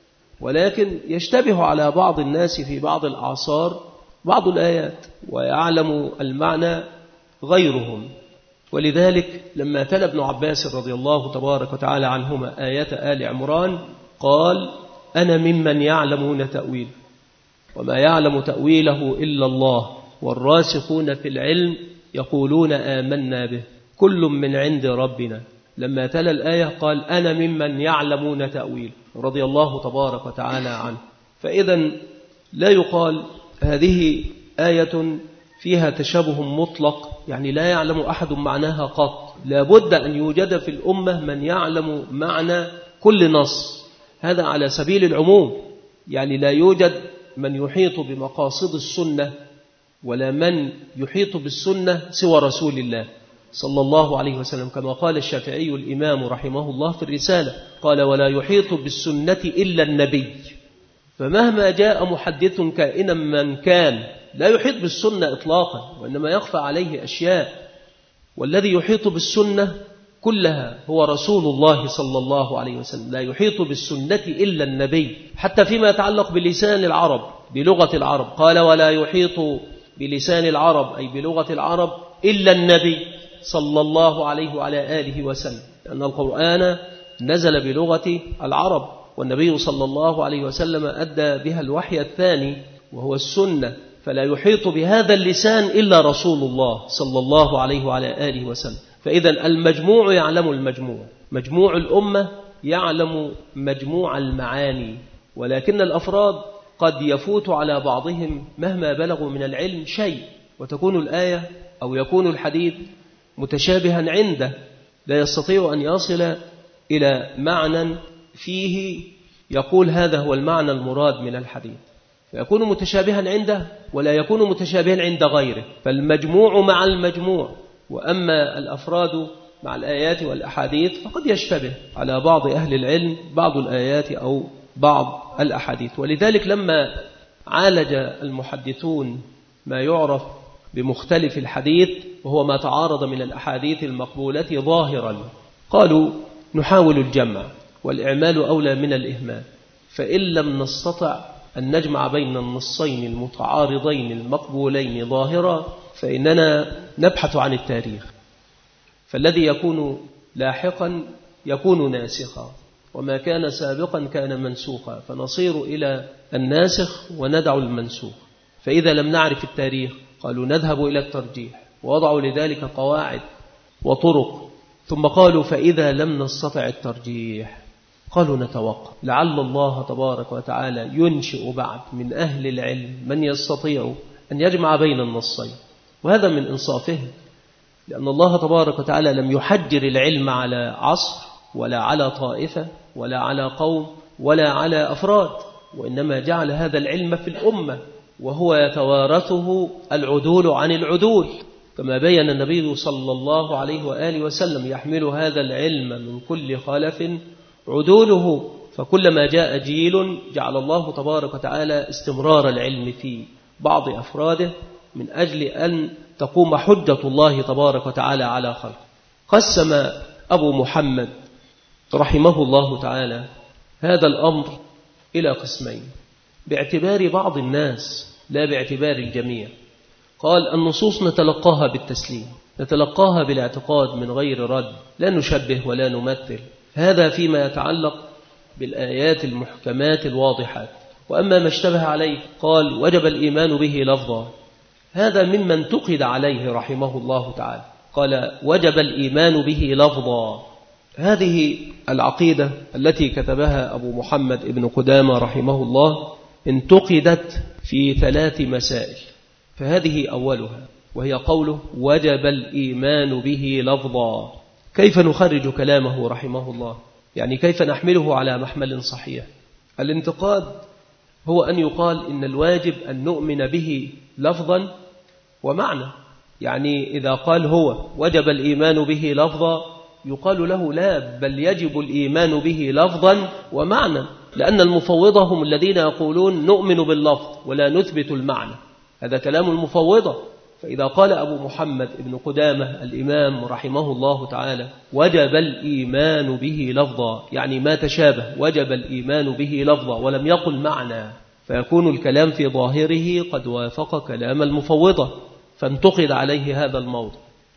ولكن يشتبه على بعض الناس في بعض الأعصار بعض الآيات ويعلم المعنى غيرهم. ولذلك لما تلا ابن عباس رضي الله تبارك وتعالى عنهما آية آل عمران قال أنا ممن يعلمون تأويل وما يعلم تأويله إلا الله والراسخون في العلم يقولون آمنا به كل من عند ربنا. لما تلا الآية قال أنا ممن يعلمون تأويل رضي الله تبارك وتعالى عنه. فإذا لا يقال هذه آية فيها تشابه مطلق، يعني لا يعلم أحد معناها قط، لابد أن يوجد في الأمة من يعلم معنى كل نص، هذا على سبيل العموم، يعني لا يوجد من يحيط بمقاصد السنة ولا من يحيط بالسنة سوى رسول الله صلى الله عليه وسلم، كما قال الشافعي الإمام رحمه الله في الرسالة قال ولا يحيط بالسنة إلا النبي. فمهما جاء محدث كائنا من كان لا يحيط بالسنة إطلاقا، وإنما يخفى عليه أشياء، والذي يحيط بالسنة كلها هو رسول الله صلى الله عليه وسلم، لا يحيط بالسنة إلا النبي. حتى فيما يتعلق بلسان العرب بلغة العرب قال ولا يحيط بلسان العرب أي بلغة العرب إلا النبي صلى الله عليه وعلى آله وسلم، لأن القرآن نزل بلغة العرب، والنبي صلى الله عليه وسلم أدى بها الوحي الثاني وهو السنة، فلا يحيط بهذا اللسان إلا رسول الله صلى الله عليه وعلى آله وسلم. فإذا المجموع يعلم المجموع، مجموع الأمة يعلم مجموع المعاني، ولكن الأفراد قد يفوت على بعضهم مهما بلغوا من العلم شيء، وتكون الآية أو يكون الحديث متشابها عنده لا يستطيع أن يصل إلى معنى فيه يقول هذا هو المعنى المراد من الحديث، فيكون متشابها عنده ولا يكون متشابها عند غيره، فالمجموع مع المجموع. وأما الأفراد مع الآيات والأحاديث فقد يشتبه على بعض أهل العلم بعض الآيات أو بعض الأحاديث. ولذلك لما عالج المحدثون ما يعرف بمختلف الحديث وهو ما تعارض من الأحاديث المقبولة ظاهرا، قالوا نحاول الجمع والإعمال أولى من الإهمال، فإن لم نستطع أن نجمع بين النصين المتعارضين المقبولين ظاهرا فإننا نبحث عن التاريخ، فالذي يكون لاحقا يكون ناسخا، وما كان سابقا كان منسوخا، فنصير إلى الناسخ وندع المنسوخ. فإذا لم نعرف التاريخ قالوا نذهب إلى الترجيح، ووضعوا لذلك قواعد وطرق، ثم قالوا فإذا لم نستطع الترجيح قالوا نتوقف، لعل الله تبارك وتعالى ينشئ بعد من أهل العلم من يستطيع أن يجمع بين النصين، وهذا من إنصافه، لأن الله تبارك وتعالى لم يحجر العلم على عصر ولا على طائفة ولا على قوم ولا على أفراد، وإنما جعل هذا العلم في الأمة، وهو يتوارثه العدول عن العدول، كما بين النبي صلى الله عليه وآله وسلم: يحمل هذا العلم من كل خلف عدوله. فكلما جاء جيل جعل الله تبارك وتعالى استمرار العلم في بعض أفراده من أجل أن تقوم حجة الله تبارك وتعالى على خلقه. قسم أبو محمد رحمه الله تعالى هذا الأمر إلى قسمين باعتبار بعض الناس لا باعتبار الجميع. قال: النصوص نتلقاها بالتسليم، نتلقاها بالاعتقاد من غير رد، لا نشبه ولا نمثل، هذا فيما يتعلق بالآيات المحكمات الواضحات. وأما ما اشتبه عليه قال: وجب الإيمان به لفظا، هذا ممن انتقد عليه رحمه الله تعالى، قال: وجب الإيمان به لفظا. هذه العقيدة التي كتبها أبو محمد ابن قدامة رحمه الله انتقدت في 3 مسائل، فهذه أولها، وهي قوله: وجب الإيمان به لفظا. كيف نخرج كلامه رحمه الله؟ يعني كيف نحمله على محمل صحيح؟ الانتقاد هو أن يقال إن الواجب أن نؤمن به لفظا ومعنى. يعني إذا قال هو وجب الإيمان به لفظا يقال له لا، بل يجب الإيمان به لفظا ومعنى، لأن المفوضة هم الذين يقولون نؤمن باللفظ ولا نثبت المعنى، هذا كلام المفوضة. فإذا قال أبو محمد ابن قدامة الإمام رحمه الله تعالى وجب الإيمان به لفظا، يعني ما تشابه وجب الإيمان به لفظا ولم يقل معنى، فيكون الكلام في ظاهره قد وافق كلام المفوضة، فانتقد عليه هذا الموضوع.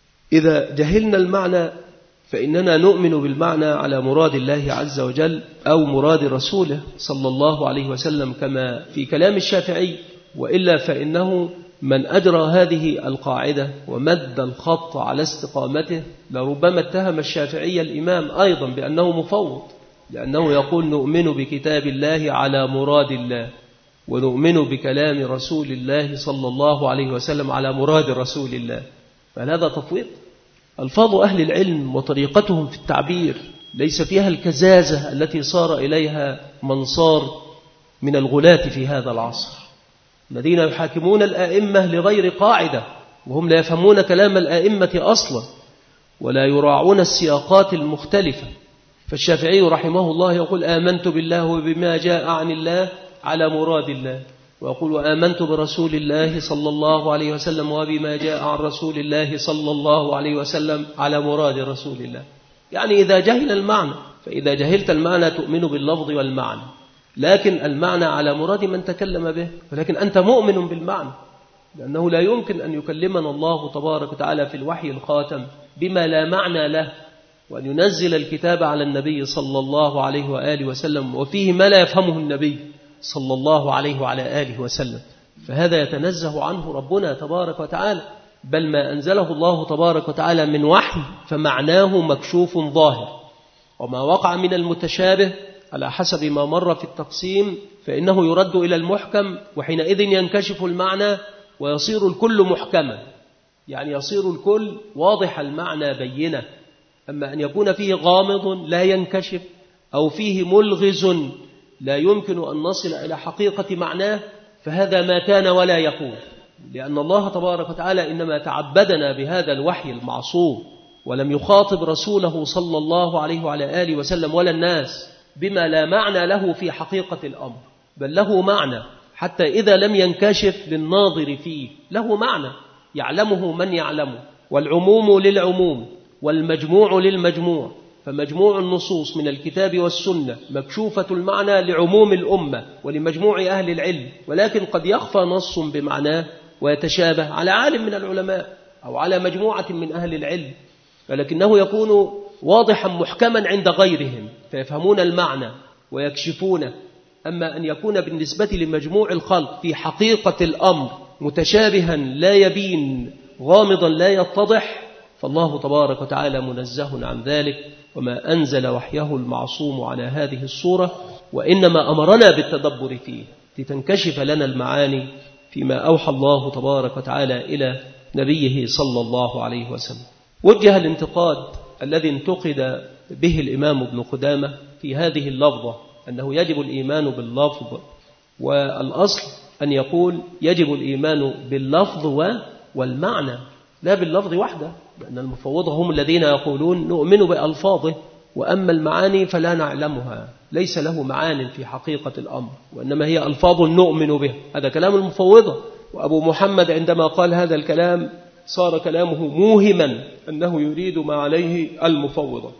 إذا جهلنا المعنى فإننا نؤمن بالمعنى على مراد الله عز وجل أو مراد رسوله صلى الله عليه وسلم كما في كلام الشافعي، وإلا فإنه من أجرى هذه القاعدة ومد الخط على استقامته لربما اتهم الشافعي الإمام أيضا بأنه مفوض، لأنه يقول نؤمن بكتاب الله على مراد الله، ونؤمن بكلام رسول الله صلى الله عليه وسلم على مراد رسول الله، فهذا تفويض. ألفاظ أهل العلم وطريقتهم في التعبير ليس فيها الكزازة التي صار إليها من صار من الغلاة في هذا العصر، الذين يحاكمون الآئمة لغير قاعدة، وهم لا يفهمون كلام الآئمة أصلا ولا يراعون السياقات المختلفة. فالشافعي رحمه الله يقول آمنت بالله وبما جاء عن الله على مراد الله، ويقول آمنت برسول الله صلى الله عليه وسلم وبما جاء عن رسول الله صلى الله عليه وسلم على مراد رسول الله. يعني إذا جهل المعنى، فإذا جهلت المعنى تؤمن باللفظ والمعنى، لكن المعنى على مراد من تكلم به، ولكن أنت مؤمن بالمعنى، لأنه لا يمكن أن يكلمنا الله تبارك وتعالى في الوحي الخاتم بما لا معنى له، وأن ينزل الكتاب على النبي صلى الله عليه وآله وسلم وفيه ما لا يفهمه النبي صلى الله عليه وعلى آله وسلم، فهذا يتنزه عنه ربنا تبارك وتعالى. بل ما أنزله الله تبارك وتعالى من وحي فمعناه مكشوف ظاهر، وما وقع من المتشابه على حسب ما مر في التقسيم فإنه يرد إلى المحكم، وحينئذ ينكشف المعنى ويصير الكل محكما، يعني يصير الكل واضح المعنى بينه. أما أن يكون فيه غامض لا ينكشف أو فيه ملغز لا يمكن أن نصل إلى حقيقة معناه، فهذا ما كان ولا يكون، لأن الله تبارك وتعالى إنما تعبدنا بهذا الوحي المعصوم، ولم يخاطب رسوله صلى الله عليه وعلى آله وسلم ولا الناس بما لا معنى له في حقيقة الأمر، بل له معنى حتى إذا لم ينكشف للناظر فيه له معنى يعلمه من يعلمه، والعموم للعموم والمجموع للمجموع، فمجموع النصوص من الكتاب والسنة مكشوفة المعنى لعموم الأمة ولمجموع أهل العلم، ولكن قد يخفى نص بمعناه ويتشابه على عالم من العلماء أو على مجموعة من أهل العلم، ولكنه يكون واضحا محكما عند غيرهم فيفهمون المعنى ويكشفونه. أما أن يكون بالنسبة لمجموع الخلق في حقيقة الأمر متشابها لا يبين غامضا لا يتضح، فالله تبارك وتعالى منزه عن ذلك، وما أنزل وحيه المعصوم على هذه الصورة، وإنما أمرنا بالتدبر فيه لتنكشف لنا المعاني فيما أوحى الله تبارك وتعالى إلى نبيه صلى الله عليه وسلم. وجه الانتقاد الذي انتقد به الإمام ابن قدامة في هذه اللفظة أنه يجب الإيمان باللفظ، والأصل أن يقول يجب الإيمان باللفظ والمعنى لا باللفظ وحده، لأن المفوضة هم الذين يقولون نؤمن بألفاظه وأما المعاني فلا نعلمها، ليس له معان في حقيقة الأمر وإنما هي ألفاظ نؤمن بها. هذا كلام المفوضة، وأبو محمد عندما قال هذا الكلام صار كلامه موهما أنه يريد ما عليه المفوضة.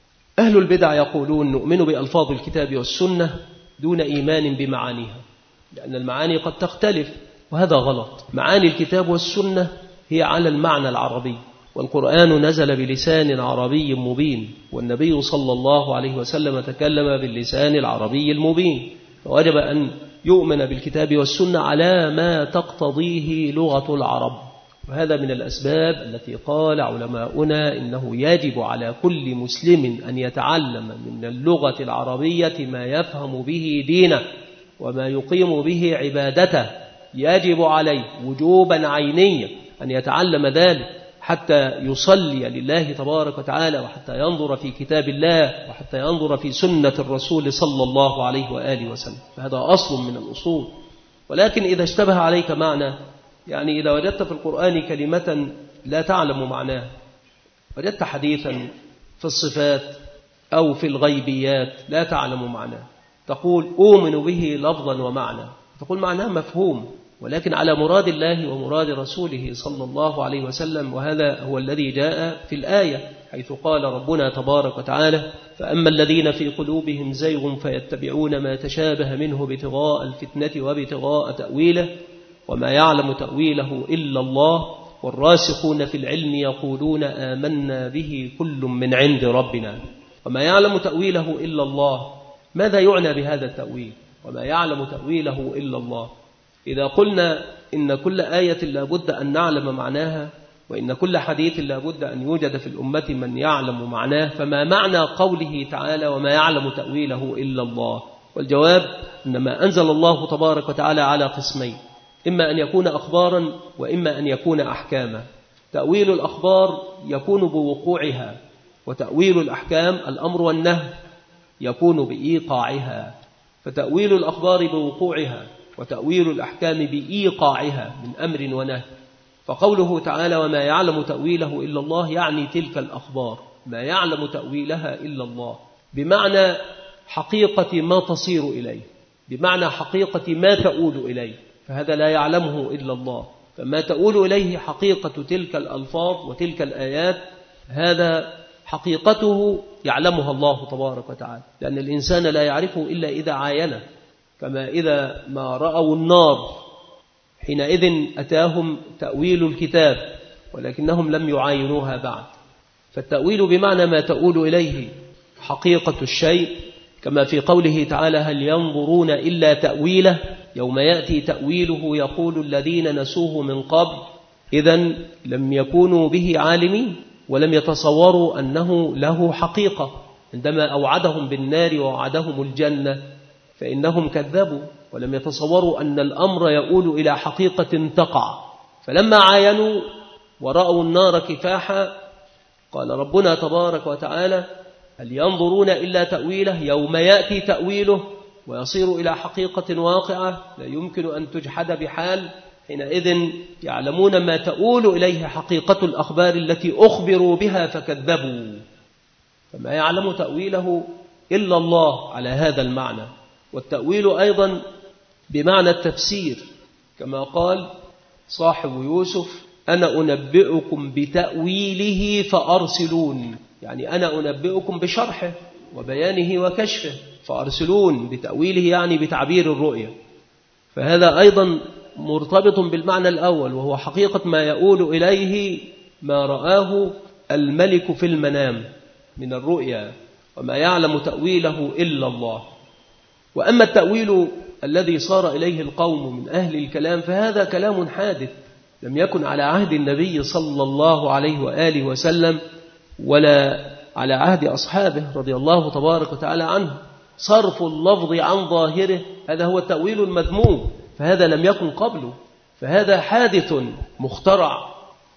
أهل البدع يقولون نؤمن بألفاظ الكتاب والسنة دون إيمان بمعانيها، لأن المعاني قد تختلف، وهذا غلط. معاني الكتاب والسنة هي على المعنى العربي، والقرآن نزل بلسان عربي مبين، والنبي صلى الله عليه وسلم تكلم باللسان العربي المبين، فوجب أن يؤمن بالكتاب والسنة على ما تقتضيه لغة العرب. وهذا من الأسباب التي قال علماؤنا إنه يجب على كل مسلم أن يتعلم من اللغة العربية ما يفهم به دينه وما يقيم به عبادته، يجب عليه وجوبا عينيا أن يتعلم ذلك حتى يصلي لله تبارك وتعالى، وحتى ينظر في كتاب الله، وحتى ينظر في سنة الرسول صلى الله عليه وآله وسلم. فهذا أصل من الأصول. ولكن إذا اشتبه عليك معنى، يعني إذا وجدت في القرآن كلمة لا تعلم معناها، وجدت حديثا في الصفات أو في الغيبيات لا تعلم معناه، تقول أؤمن به لفظا ومعنى، تقول معناه مفهوم ولكن على مراد الله ومراد رسوله صلى الله عليه وسلم، وهذا هو الذي جاء في الآية حيث قال ربنا تبارك وتعالى فأما الذين في قلوبهم زيغ فيتبعون ما تشابه منه ابتغاء الفتنة وابتغاء تأويله وما يعلم تأويله إلا الله والراسخون في العلم يقولون آمنا به كل من عند ربنا. وما يعلم تأويله إلا الله، ماذا يعنى بهذا التأويل؟ وما يعلم تأويله إلا الله. إذا قلنا إن كل آية لابد أن نعلم معناها، وإن كل حديث لابد أن يوجد في الأمة من يعلم معناه، فما معنى قوله تعالى وما يعلم تأويله إلا الله؟ والجواب أن ما أنزل الله تبارك وتعالى على قسمين، إما أن يكون أخبارا وإما أن يكون أحكاما. تأويل الأخبار يكون بوقوعها، وتأويل الأحكام الأمر والنهي يكون بإيقاعها. فتأويل الأخبار بوقوعها، وتأويل الأحكام بإيقاعها من أمر ونهي. فقوله تعالى وما يعلم تأويله إلا الله يعني تلك الأخبار ما يعلم تأويلها إلا الله، بمعنى حقيقة ما تصير إليه، بمعنى حقيقة ما تؤول إليه، فهذا لا يعلمه إلا الله. فما تؤول إليه حقيقة تلك الألفاظ وتلك الآيات، هذا حقيقته يعلمها الله تبارك وتعالى، لأن الإنسان لا يعرفه إلا إذا عاينه، كما إذا ما رأوا النار حينئذ أتاهم تأويل الكتاب ولكنهم لم يعاينوها بعد. فالتأويل بمعنى ما تؤول إليه حقيقة الشيء، كما في قوله تعالى هل ينظرون إلا تأويله يوم يأتي تأويله يقول الذين نسوه من قبل، إذن لم يكونوا به عالمين ولم يتصوروا أنه له حقيقة. عندما أوعدهم بالنار ووعدهم الجنة فإنهم كذبوا ولم يتصوروا أن الأمر يؤول إلى حقيقة تقع. فلما عاينوا ورأوا النار كفاحا قال ربنا تبارك وتعالى هل ينظرون إلا تأويله يوم يأتي تأويله ويصير إلى حقيقة واقعة لا يمكن أن تجحد بحال، حينئذ يعلمون ما تؤول إليه حقيقة الأخبار التي أخبروا بها فكذبوا. فما يعلم تأويله إلا الله على هذا المعنى. والتأويل أيضا بمعنى التفسير، كما قال صاحب يوسف أنا أنبئكم بتأويله فأرسلون، يعني أنا أنبئكم بشرحه وبيانه وكشفه، فأرسلون بتأويله يعني بتعبير الرؤية. فهذا أيضا مرتبط بالمعنى الأول، وهو حقيقة ما يؤول إليه ما رآه الملك في المنام من الرؤيا، وما يعلم تأويله إلا الله. وأما التأويل الذي صار إليه القوم من أهل الكلام فهذا كلام حادث لم يكن على عهد النبي صلى الله عليه وآله وسلم ولا على عهد أصحابه رضي الله تبارك وتعالى عنه. صرف اللفظ عن ظاهره هذا هو التأويل المذموم، فهذا لم يكن قبله، فهذا حادث مخترع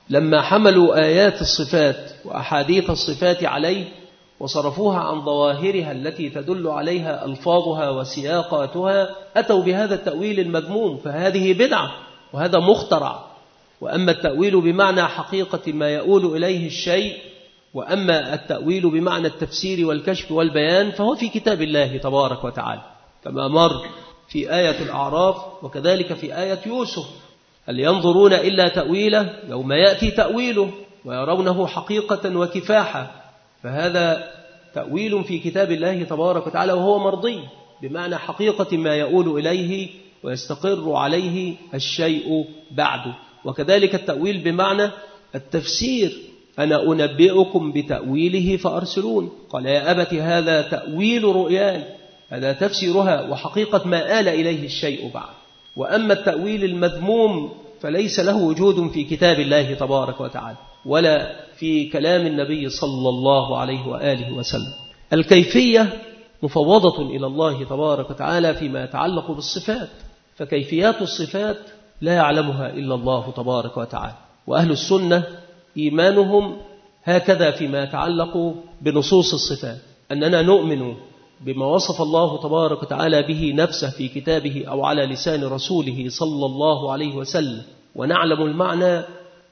لما حملوا آيات الصفات وأحاديث الصفات عليه وصرفوها عن ظواهرها التي تدل عليها ألفاظها وسياقاتها، أتوا بهذا التأويل المذموم، فهذه بدعة وهذا مخترع. وأما التأويل بمعنى حقيقة ما يؤول إليه الشيء، وأما التأويل بمعنى التفسير والكشف والبيان، فهو في كتاب الله تبارك وتعالى، كما مر في آية الأعراف وكذلك في آية يوسف: هل ينظرون إلا تأويله يوم يأتي تأويله ويرونه حقيقة وكفاحة. فهذا تأويل في كتاب الله تبارك وتعالى، وهو مرضي بمعنى حقيقة ما يؤول إليه ويستقر عليه الشيء بعده. وكذلك التأويل بمعنى التفسير: أنا أنبئكم بتأويله فأرسلون. قال: يا أبت هذا تأويل رؤياي، هذا تفسيرها وحقيقة ما آل إليه الشيء بعد. وأما التأويل المذموم فليس له وجود في كتاب الله تبارك وتعالى ولا في كلام النبي صلى الله عليه وآله وسلم. الكيفية مفوضة إلى الله تبارك وتعالى فيما يتعلق بالصفات، فكيفيات الصفات لا يعلمها إلا الله تبارك وتعالى. وأهل السنة إيمانهم هكذا فيما يتعلق بنصوص الصفات، أننا نؤمن بما وصف الله تبارك وتعالى به نفسه في كتابه أو على لسان رسوله صلى الله عليه وسلم، ونعلم المعنى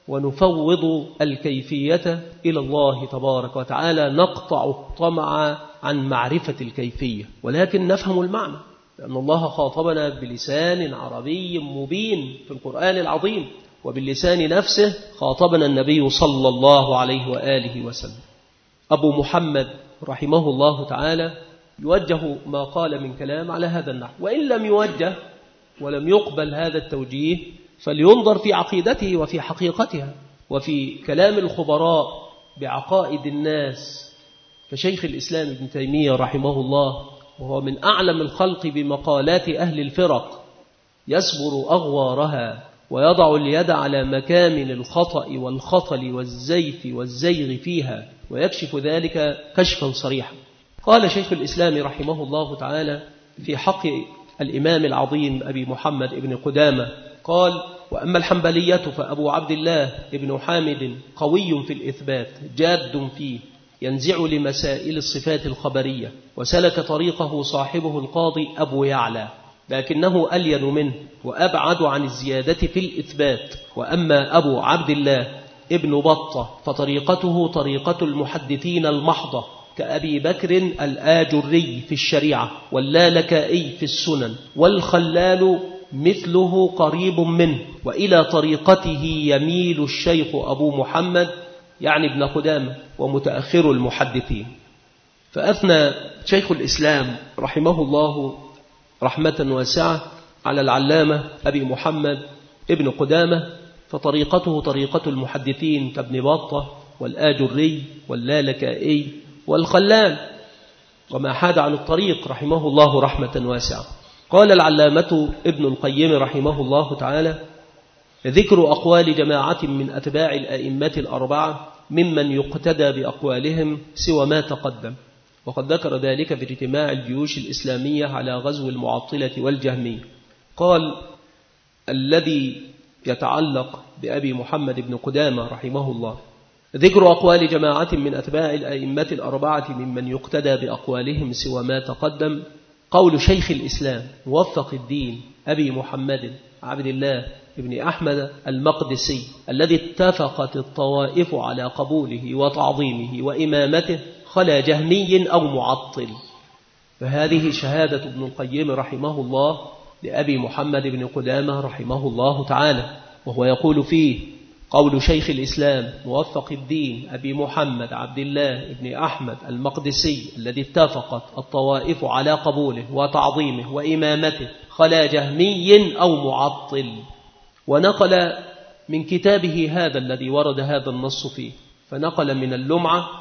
ونفوض الكيفية إلى الله تبارك وتعالى، نقطع الطمع عن معرفة الكيفية ولكن نفهم المعنى، لأن الله خاطبنا بلسان عربي مبين في القرآن العظيم، وباللسان نفسه خاطبنا النبي صلى الله عليه وآله وسلم. أبو محمد رحمه الله تعالى يوجه ما قال من كلام على هذا النحو، وإن لم يوجه ولم يقبل هذا التوجيه فلينظر في عقيدته وفي حقيقتها وفي كلام الخبراء بعقائد الناس كشيخ الإسلام ابن تيمية رحمه الله، وهو من أعلم الخلق بمقالات أهل الفرق، يسبر أغوارها ويضع اليد على مكامن الخطأ والخطل والزيف والزيغ فيها، ويكشف ذلك كشفا صريحا. قال شيخ الإسلام رحمه الله تعالى في حق الإمام العظيم أبي محمد ابن قدامة قال: وأما الحنبلية فأبو عبد الله ابن حامد قوي في الإثبات جاد فيه، ينزع لمسائل الصفات الخبرية، وسلك طريقه صاحبه القاضي أبو يعلى، لكنه ألين منه وأبعد عن الزيادة في الإثبات. وأما أبو عبد الله ابن بطة فطريقته طريقة المحدثين المحضة كأبي بكر الآجري في الشريعة، واللالكائي في السنن، والخلال مثله قريب منه، وإلى طريقته يميل الشيخ أبو محمد يعني ابن قدامة ومتأخر المحدثين. فأثنى شيخ الإسلام رحمه الله رحمة واسعة على العلامة أبي محمد ابن قدامة، فطريقته طريقة المحدثين كابن بطة والآجري واللالكائي والخلال، وما حاد عن الطريق رحمه الله رحمة واسعة. قال العلامة ابن القيم رحمه الله تعالى: ذكر أقوال جماعة من أتباع الأئمة الأربعة ممن يقتدى بأقوالهم سوى ما تقدم، وقد ذكر ذلك في اجتماع الجيوش الإسلامية على غزو المعطلة والجهمية. قال: الذي يتعلق بأبي محمد بن قدامة رحمه الله: ذكر أقوال جماعة من أتباع الأئمة الأربعة ممن يقتدى بأقوالهم سوى ما تقدم، قول شيخ الإسلام موفق الدين أبي محمد عبد الله ابن أحمد المقدسي، الذي اتفقت الطوائف على قبوله وتعظيمه وإمامته خلا جهمي أو معطل. فهذه شهادة ابن القيم رحمه الله لأبي محمد بن قدامة رحمه الله تعالى، وهو يقول فيه: قول شيخ الإسلام موفق الدين أبي محمد عبد الله ابن أحمد المقدسي، الذي اتفقت الطوائف على قبوله وتعظيمه وإمامته خلا جهمي أو معطل. ونقل من كتابه هذا الذي ورد هذا النص فيه، فنقل من اللمعة،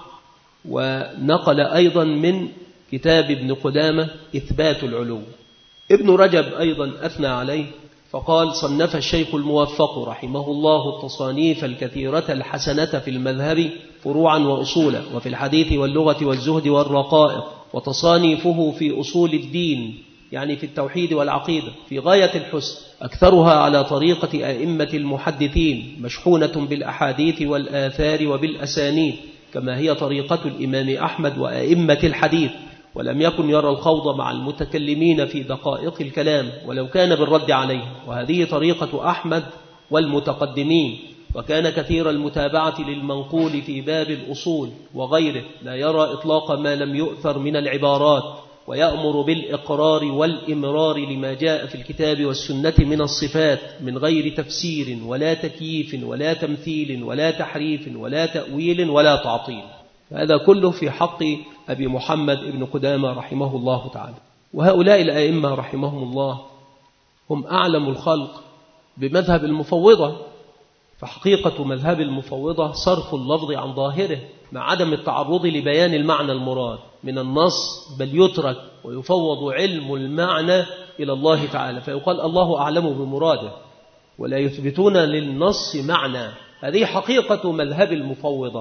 ونقل أيضا من كتاب ابن قدامة إثبات العلو. ابن رجب أيضا أثنى عليه فقال: صنف الشيخ الموفق رحمه الله التصانيف الكثيرة الحسنة في المذهب فروعا وأصولا، وفي الحديث واللغة والزهد والرقائق، وتصانيفه في أصول الدين يعني في التوحيد والعقيدة في غاية الحسن، أكثرها على طريقة أئمة المحدثين مشحونة بالأحاديث والآثار وبالأسانيد، كما هي طريقة الإمام أحمد وأئمة الحديث، ولم يكن يرى الخوض مع المتكلمين في دقائق الكلام ولو كان بالرد عليه، وهذه طريقة أحمد والمتقدمين. وكان كثير المتابعة للمنقول في باب الأصول وغيره، لا يرى إطلاق ما لم يؤثر من العبارات، ويأمر بالإقرار والإمرار لما جاء في الكتاب والسنة من الصفات من غير تفسير ولا تكييف ولا تمثيل ولا تحريف ولا تأويل ولا تعطيل. هذا كله في حق أبي محمد ابن قدامة رحمه الله تعالى. وهؤلاء الأئمة رحمهم الله هم أعلم الخلق بمذهب المفوضة، فحقيقة مذهب المفوضة صرف اللفظ عن ظاهره مع عدم التعرض لبيان المعنى المراد من النص، بل يترك ويفوض علم المعنى إلى الله تعالى، فيقال الله أعلم بمراده، ولا يثبتون للنص معنى. هذه حقيقة مذهب المفوضة.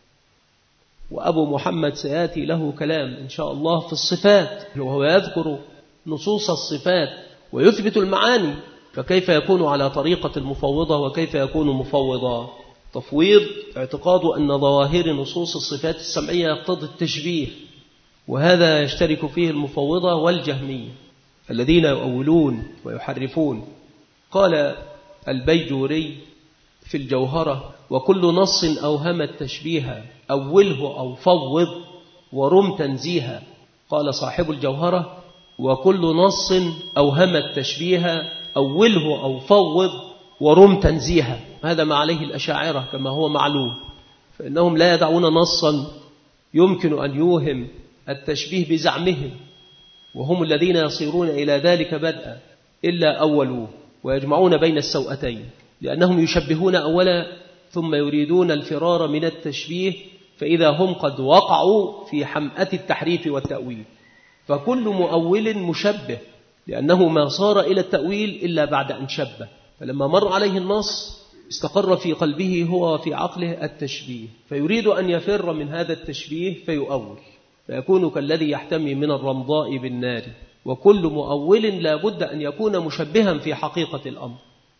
وأبو محمد سيأتي له كلام إن شاء الله في الصفات، وهو يذكر نصوص الصفات ويثبت المعاني، فكيف يكون على طريقة المفوضة وكيف يكون مفوضا؟ تفويض اعتقاد أن ظواهر نصوص الصفات السمعية يقتضي التشبيه، وهذا يشترك فيه المفوضة والجهمية الذين يؤولون ويحرفون. قال البيجوري في الجوهرة: وكل نص أوهم التشبيه أوله أو فوض ورم تنزيها. قال صاحب الجوهرة: وكل نص أوهم التشبيه أوله أو فوض ورم تنزيها. هذا ما عليه الأشاعرة كما هو معلوم، فإنهم لا يدعون نصا يمكن أن يوهم التشبيه بزعمهم، وهم الذين يصيرون إلى ذلك بدءا، إلا أولوه ويجمعون بين السوءتين، لأنهم يشبهون أولا ثم يريدون الفرار من التشبيه، فإذا هم قد وقعوا في حمأة التحريف والتأويل. فكل مؤول مشبه، لأنه ما صار إلى التأويل إلا بعد أن شبه، فلما مر عليه النص استقر في قلبه هو وفي عقله التشبيه، فيريد أن يفر من هذا التشبيه فيؤول، فيكون كالذي يحتمي من الرمضاء بالنار. وكل مؤول لا بد أن يكون مشبها في حقيقة الأمر.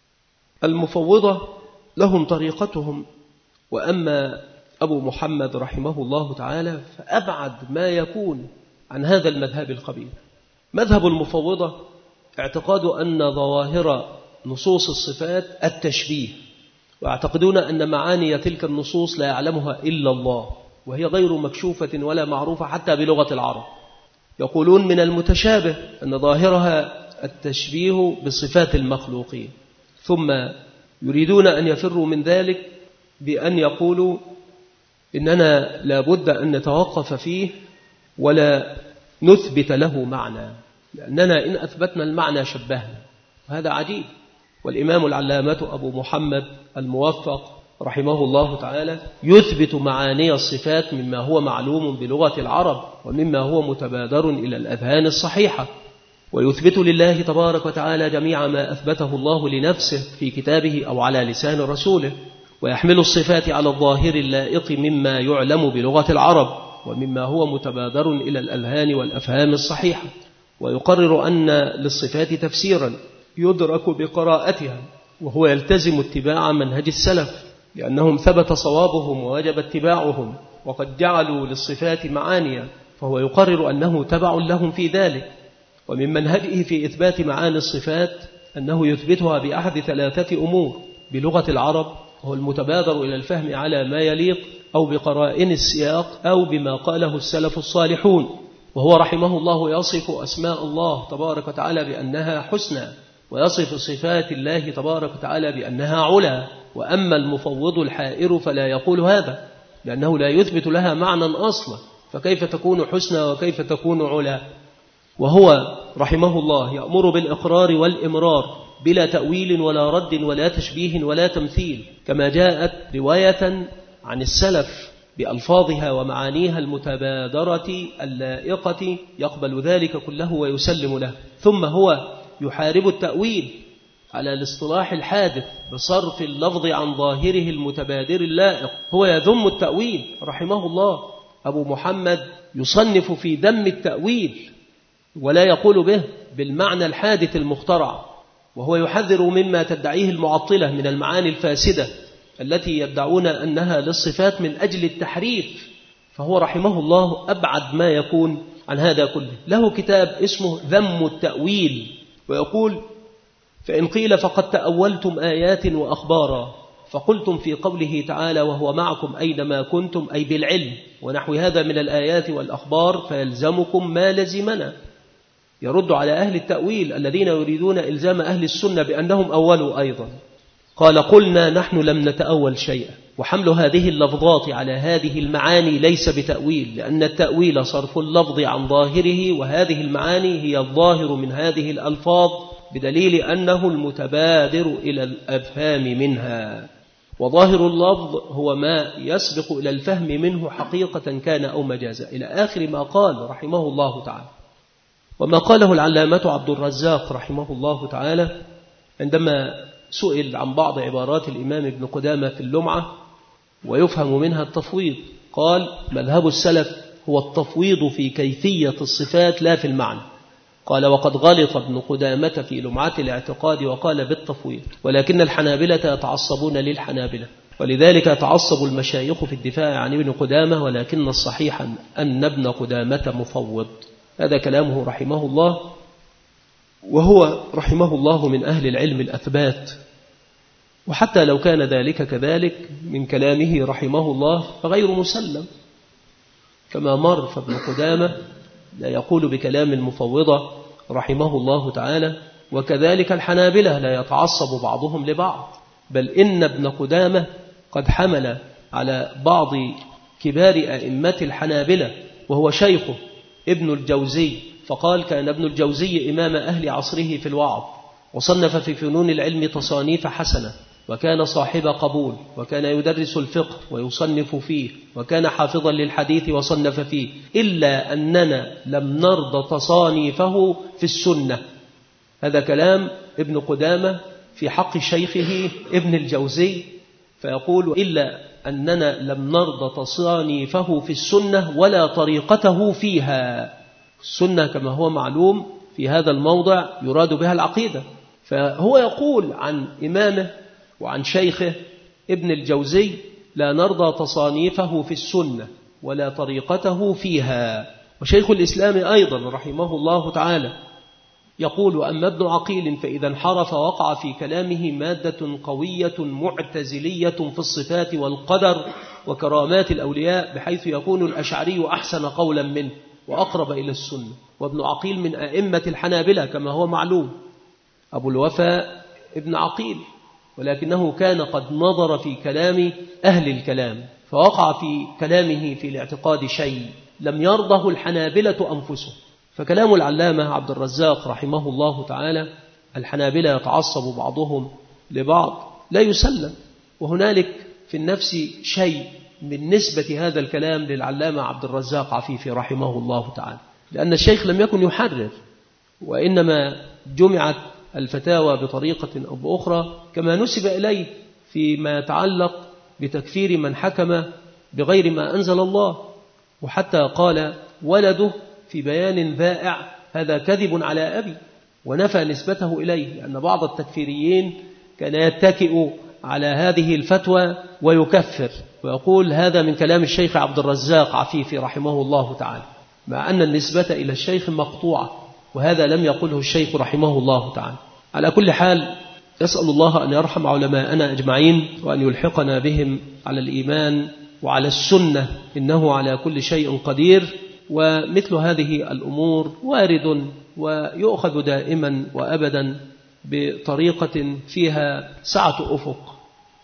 المفوضة لهم طريقتهم، وأما أبو محمد رحمه الله تعالى فأبعد ما يكون عن هذا المذهب القبيح. مذهب المفوضة اعتقاد أن ظواهر نصوص الصفات التشبيه، ويعتقدون أن معاني تلك النصوص لا يعلمها إلا الله، وهي غير مكشوفة ولا معروفة حتى بلغة العرب. يقولون من المتشابه أن ظاهرها التشبيه بصفات المخلوقين، ثم يريدون أن يفروا من ذلك بأن يقولوا إننا لابد أن نتوقف فيه ولا نثبت له معنى، لأننا إن أثبتنا المعنى شبهنا. هذا عجيب. والإمام العلامة أبو محمد الموفق رحمه الله تعالى يثبت معاني الصفات مما هو معلوم بلغة العرب ومما هو متبادر إلى الأذهان الصحيحة، ويثبت لله تبارك وتعالى جميع ما أثبته الله لنفسه في كتابه أو على لسان رسوله، ويحمل الصفات على الظاهر اللائق مما يعلم بلغة العرب ومما هو متبادر إلى الأذهان والأفهام الصحيحة، ويقرر أن للصفات تفسيرا يدرك بقراءتها، وهو يلتزم اتباع منهج السلف، لأنهم ثبت صوابهم ووجب اتباعهم، وقد جعلوا للصفات معانيا، فهو يقرر أنه تبع لهم في ذلك. ومن منهجه في إثبات معاني الصفات أنه يثبتها بأحد ثلاثة أمور: بلغة العرب، وهو المتبادر إلى الفهم على ما يليق، أو بقرائن السياق، أو بما قاله السلف الصالحون. وهو رحمه الله يصف أسماء الله تبارك وتعالى بأنها حسنى، ويصف صفات الله تبارك وتعالى بأنها علا. وأما المفوض الحائر فلا يقول هذا، لأنه لا يثبت لها معنى أصلا، فكيف تكون حسنى وكيف تكون علا؟ وهو رحمه الله يأمر بالإقرار والإمرار بلا تأويل ولا رد ولا تشبيه ولا تمثيل، كما جاءت رواية عن السلف بألفاظها ومعانيها المتبادرة اللائقة، يقبل ذلك كله ويسلم له. ثم هو يحارب التأويل على الاصطلاح الحادث بصرف اللفظ عن ظاهره المتبادر اللائق. هو يذم التأويل رحمه الله. أبو محمد يصنف في ذم التأويل ولا يقول به، بالمعنى الحادث المخترع، وهو يحذر مما تدعيه المعطلة من المعاني الفاسدة التي يدعون أنها للصفات من أجل التحريف. فهو رحمه الله أبعد ما يكون عن هذا كله. له كتاب اسمه ذم التأويل، ويقول: فإن قيل فقد تأولتم آيات وأخبارا، فقلتم في قوله تعالى: وهو معكم أينما كنتم، أي بالعلم، ونحو هذا من الآيات والأخبار، فيلزمكم ما لزمنا. يرد على أهل التأويل الذين يريدون إلزام أهل السنة بأنهم أولوا أيضا. قال: قلنا نحن لم نتأول شيئا، وحمل هذه اللفظات على هذه المعاني ليس بتأويل، لأن التأويل صرف اللفظ عن ظاهره، وهذه المعاني هي الظاهر من هذه الألفاظ، بدليل أنه المتبادر إلى الأفهام منها، وظاهر اللفظ هو ما يسبق إلى الفهم منه حقيقة كان أو مجازا، إلى آخر ما قال رحمه الله تعالى. وما قاله العلامة عبد الرزاق رحمه الله تعالى عندما سئل عن بعض عبارات الإمام ابن قدامة في اللمعة ويفهم منها التفويض، قال: مذهب السلف هو التفويض في كيفية الصفات لا في المعنى. قال: وقد غلط ابن قدامة في لمعة الاعتقاد وقال بالتفويض، ولكن الحنابلة يتعصبون للحنابلة، ولذلك يتعصب المشايخ في الدفاع عن ابن قدامة، ولكن الصحيح أن ابن قدامة مفوض. هذا كلامه رحمه الله، وهو رحمه الله من أهل العلم الأثبات. وحتى لو كان ذلك كذلك من كلامه رحمه الله فغير مسلم، كما مر، فابن قدامة لا يقول بكلام المفوضة رحمه الله تعالى، وكذلك الحنابلة لا يتعصب بعضهم لبعض، بل إن ابن قدامة قد حمل على بعض كبار أئمة الحنابلة وهو شيخه ابن الجوزي، فقال: كان ابن الجوزي إمام أهل عصره في الوعظ، وصنف في فنون العلم تصانيف حسنة، وكان صاحب قبول، وكان يدرس الفقه ويصنف فيه، وكان حافظا للحديث وصنف فيه، إلا أننا لم نرضى تصانيفه في السنة. هذا كلام ابن قدامة في حق شيخه ابن الجوزي، فيقول: إلا أننا لم نرضى تصانيفه في السنة ولا طريقته فيها. السنة كما هو معلوم في هذا الموضع يراد بها العقيدة، فهو يقول عن إمامه وعن شيخه ابن الجوزي: لا نرضى تصانيفه في السنة ولا طريقته فيها. وشيخ الإسلام أيضا رحمه الله تعالى يقول: أما ابن عقيل فإذا انحرف وقع في كلامه مادة قوية معتزلية في الصفات والقدر وكرامات الأولياء، بحيث يكون الأشعري أحسن قولا منه وأقرب إلى السنة. وابن عقيل من أئمة الحنابلة كما هو معلوم، أبو الوفاء ابن عقيل، ولكنه كان قد نظر في كلام أهل الكلام، فوقع في كلامه في الاعتقاد شيء لم يرضه الحنابلة أنفسهم. فكلام العلامة عبد الرزاق رحمه الله تعالى: الحنابلة يتعصب بعضهم لبعض، لا يسلم. وهنالك في النفس شيء من نسبة هذا الكلام للعلامة عبد الرزاق عفيفي رحمه الله تعالى، لأن الشيخ لم يكن يحرر، وإنما جمعت الفتاوى بطريقة أو بأخرى كما نسب إليه فيما يتعلق بتكفير من حكم بغير ما أنزل الله. وحتى قال ولده في بيان ذائع: هذا كذب على أبي، ونفى نسبته إليه، لأن بعض التكفيريين كان يتكئ على هذه الفتوى ويكفر ويقول: هذا من كلام الشيخ عبد الرزاق عفيفي رحمه الله تعالى، مع أن النسبة إلى الشيخ مقطوعة، وهذا لم يقله الشيخ رحمه الله تعالى. على كل حال، يسأل الله أن يرحم علماءنا أجمعين، وأن يلحقنا بهم على الإيمان وعلى السنة، إنه على كل شيء قدير. ومثل هذه الأمور وارد ويؤخذ دائما وأبدا بطريقة فيها سعة أفق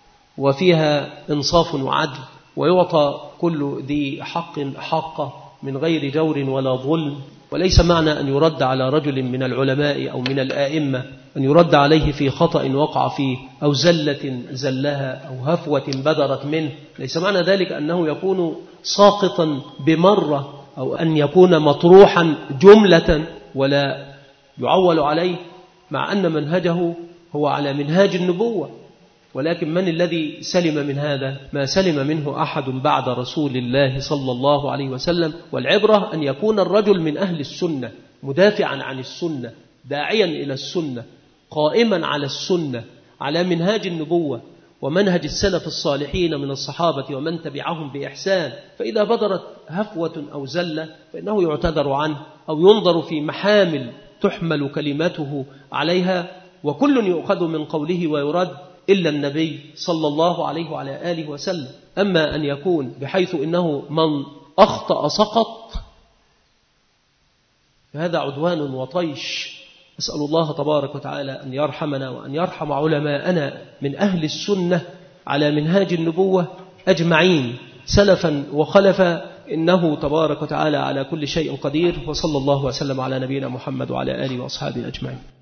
وفيها إنصاف وعدل، ويعطى كل ذي حق حقه من غير جور ولا ظلم. وليس معنى أن يرد على رجل من العلماء أو من الآئمة أن يرد عليه في خطأ وقع فيه أو زلة زلها أو هفوة بدرت منه، ليس معنى ذلك أنه يكون ساقطا بمرة أو أن يكون مطروحا جملة ولا يعول عليه، مع أن منهجه هو على منهاج النبوة. ولكن من الذي سلم من هذا؟ ما سلم منه أحد بعد رسول الله صلى الله عليه وسلم. والعبرة أن يكون الرجل من أهل السنة مدافعا عن السنة، داعيا إلى السنة قائما على السنة على منهاج النبوة ومنهج السلف الصالحين من الصحابة ومن تبعهم بإحسان، فإذا بدرت هفوة أو زلة فإنه يعتذر عنه أو ينظر في محامل تحمل كلمته عليها، وكل يؤخذ من قوله ويرد إلا النبي صلى الله عليه وعلى آله وسلم. أما أن يكون بحيث إنه من أخطأ سقط فهذا عدوان وطيش. أسأل الله تبارك وتعالى أن يرحمنا وأن يرحم علماءنا من أهل السنة على منهاج النبوة أجمعين سلفا وخلفا، إنه تبارك وتعالى على كل شيء قدير. وصلى الله وسلم على نبينا محمد وعلى آله وأصحابه أجمعين.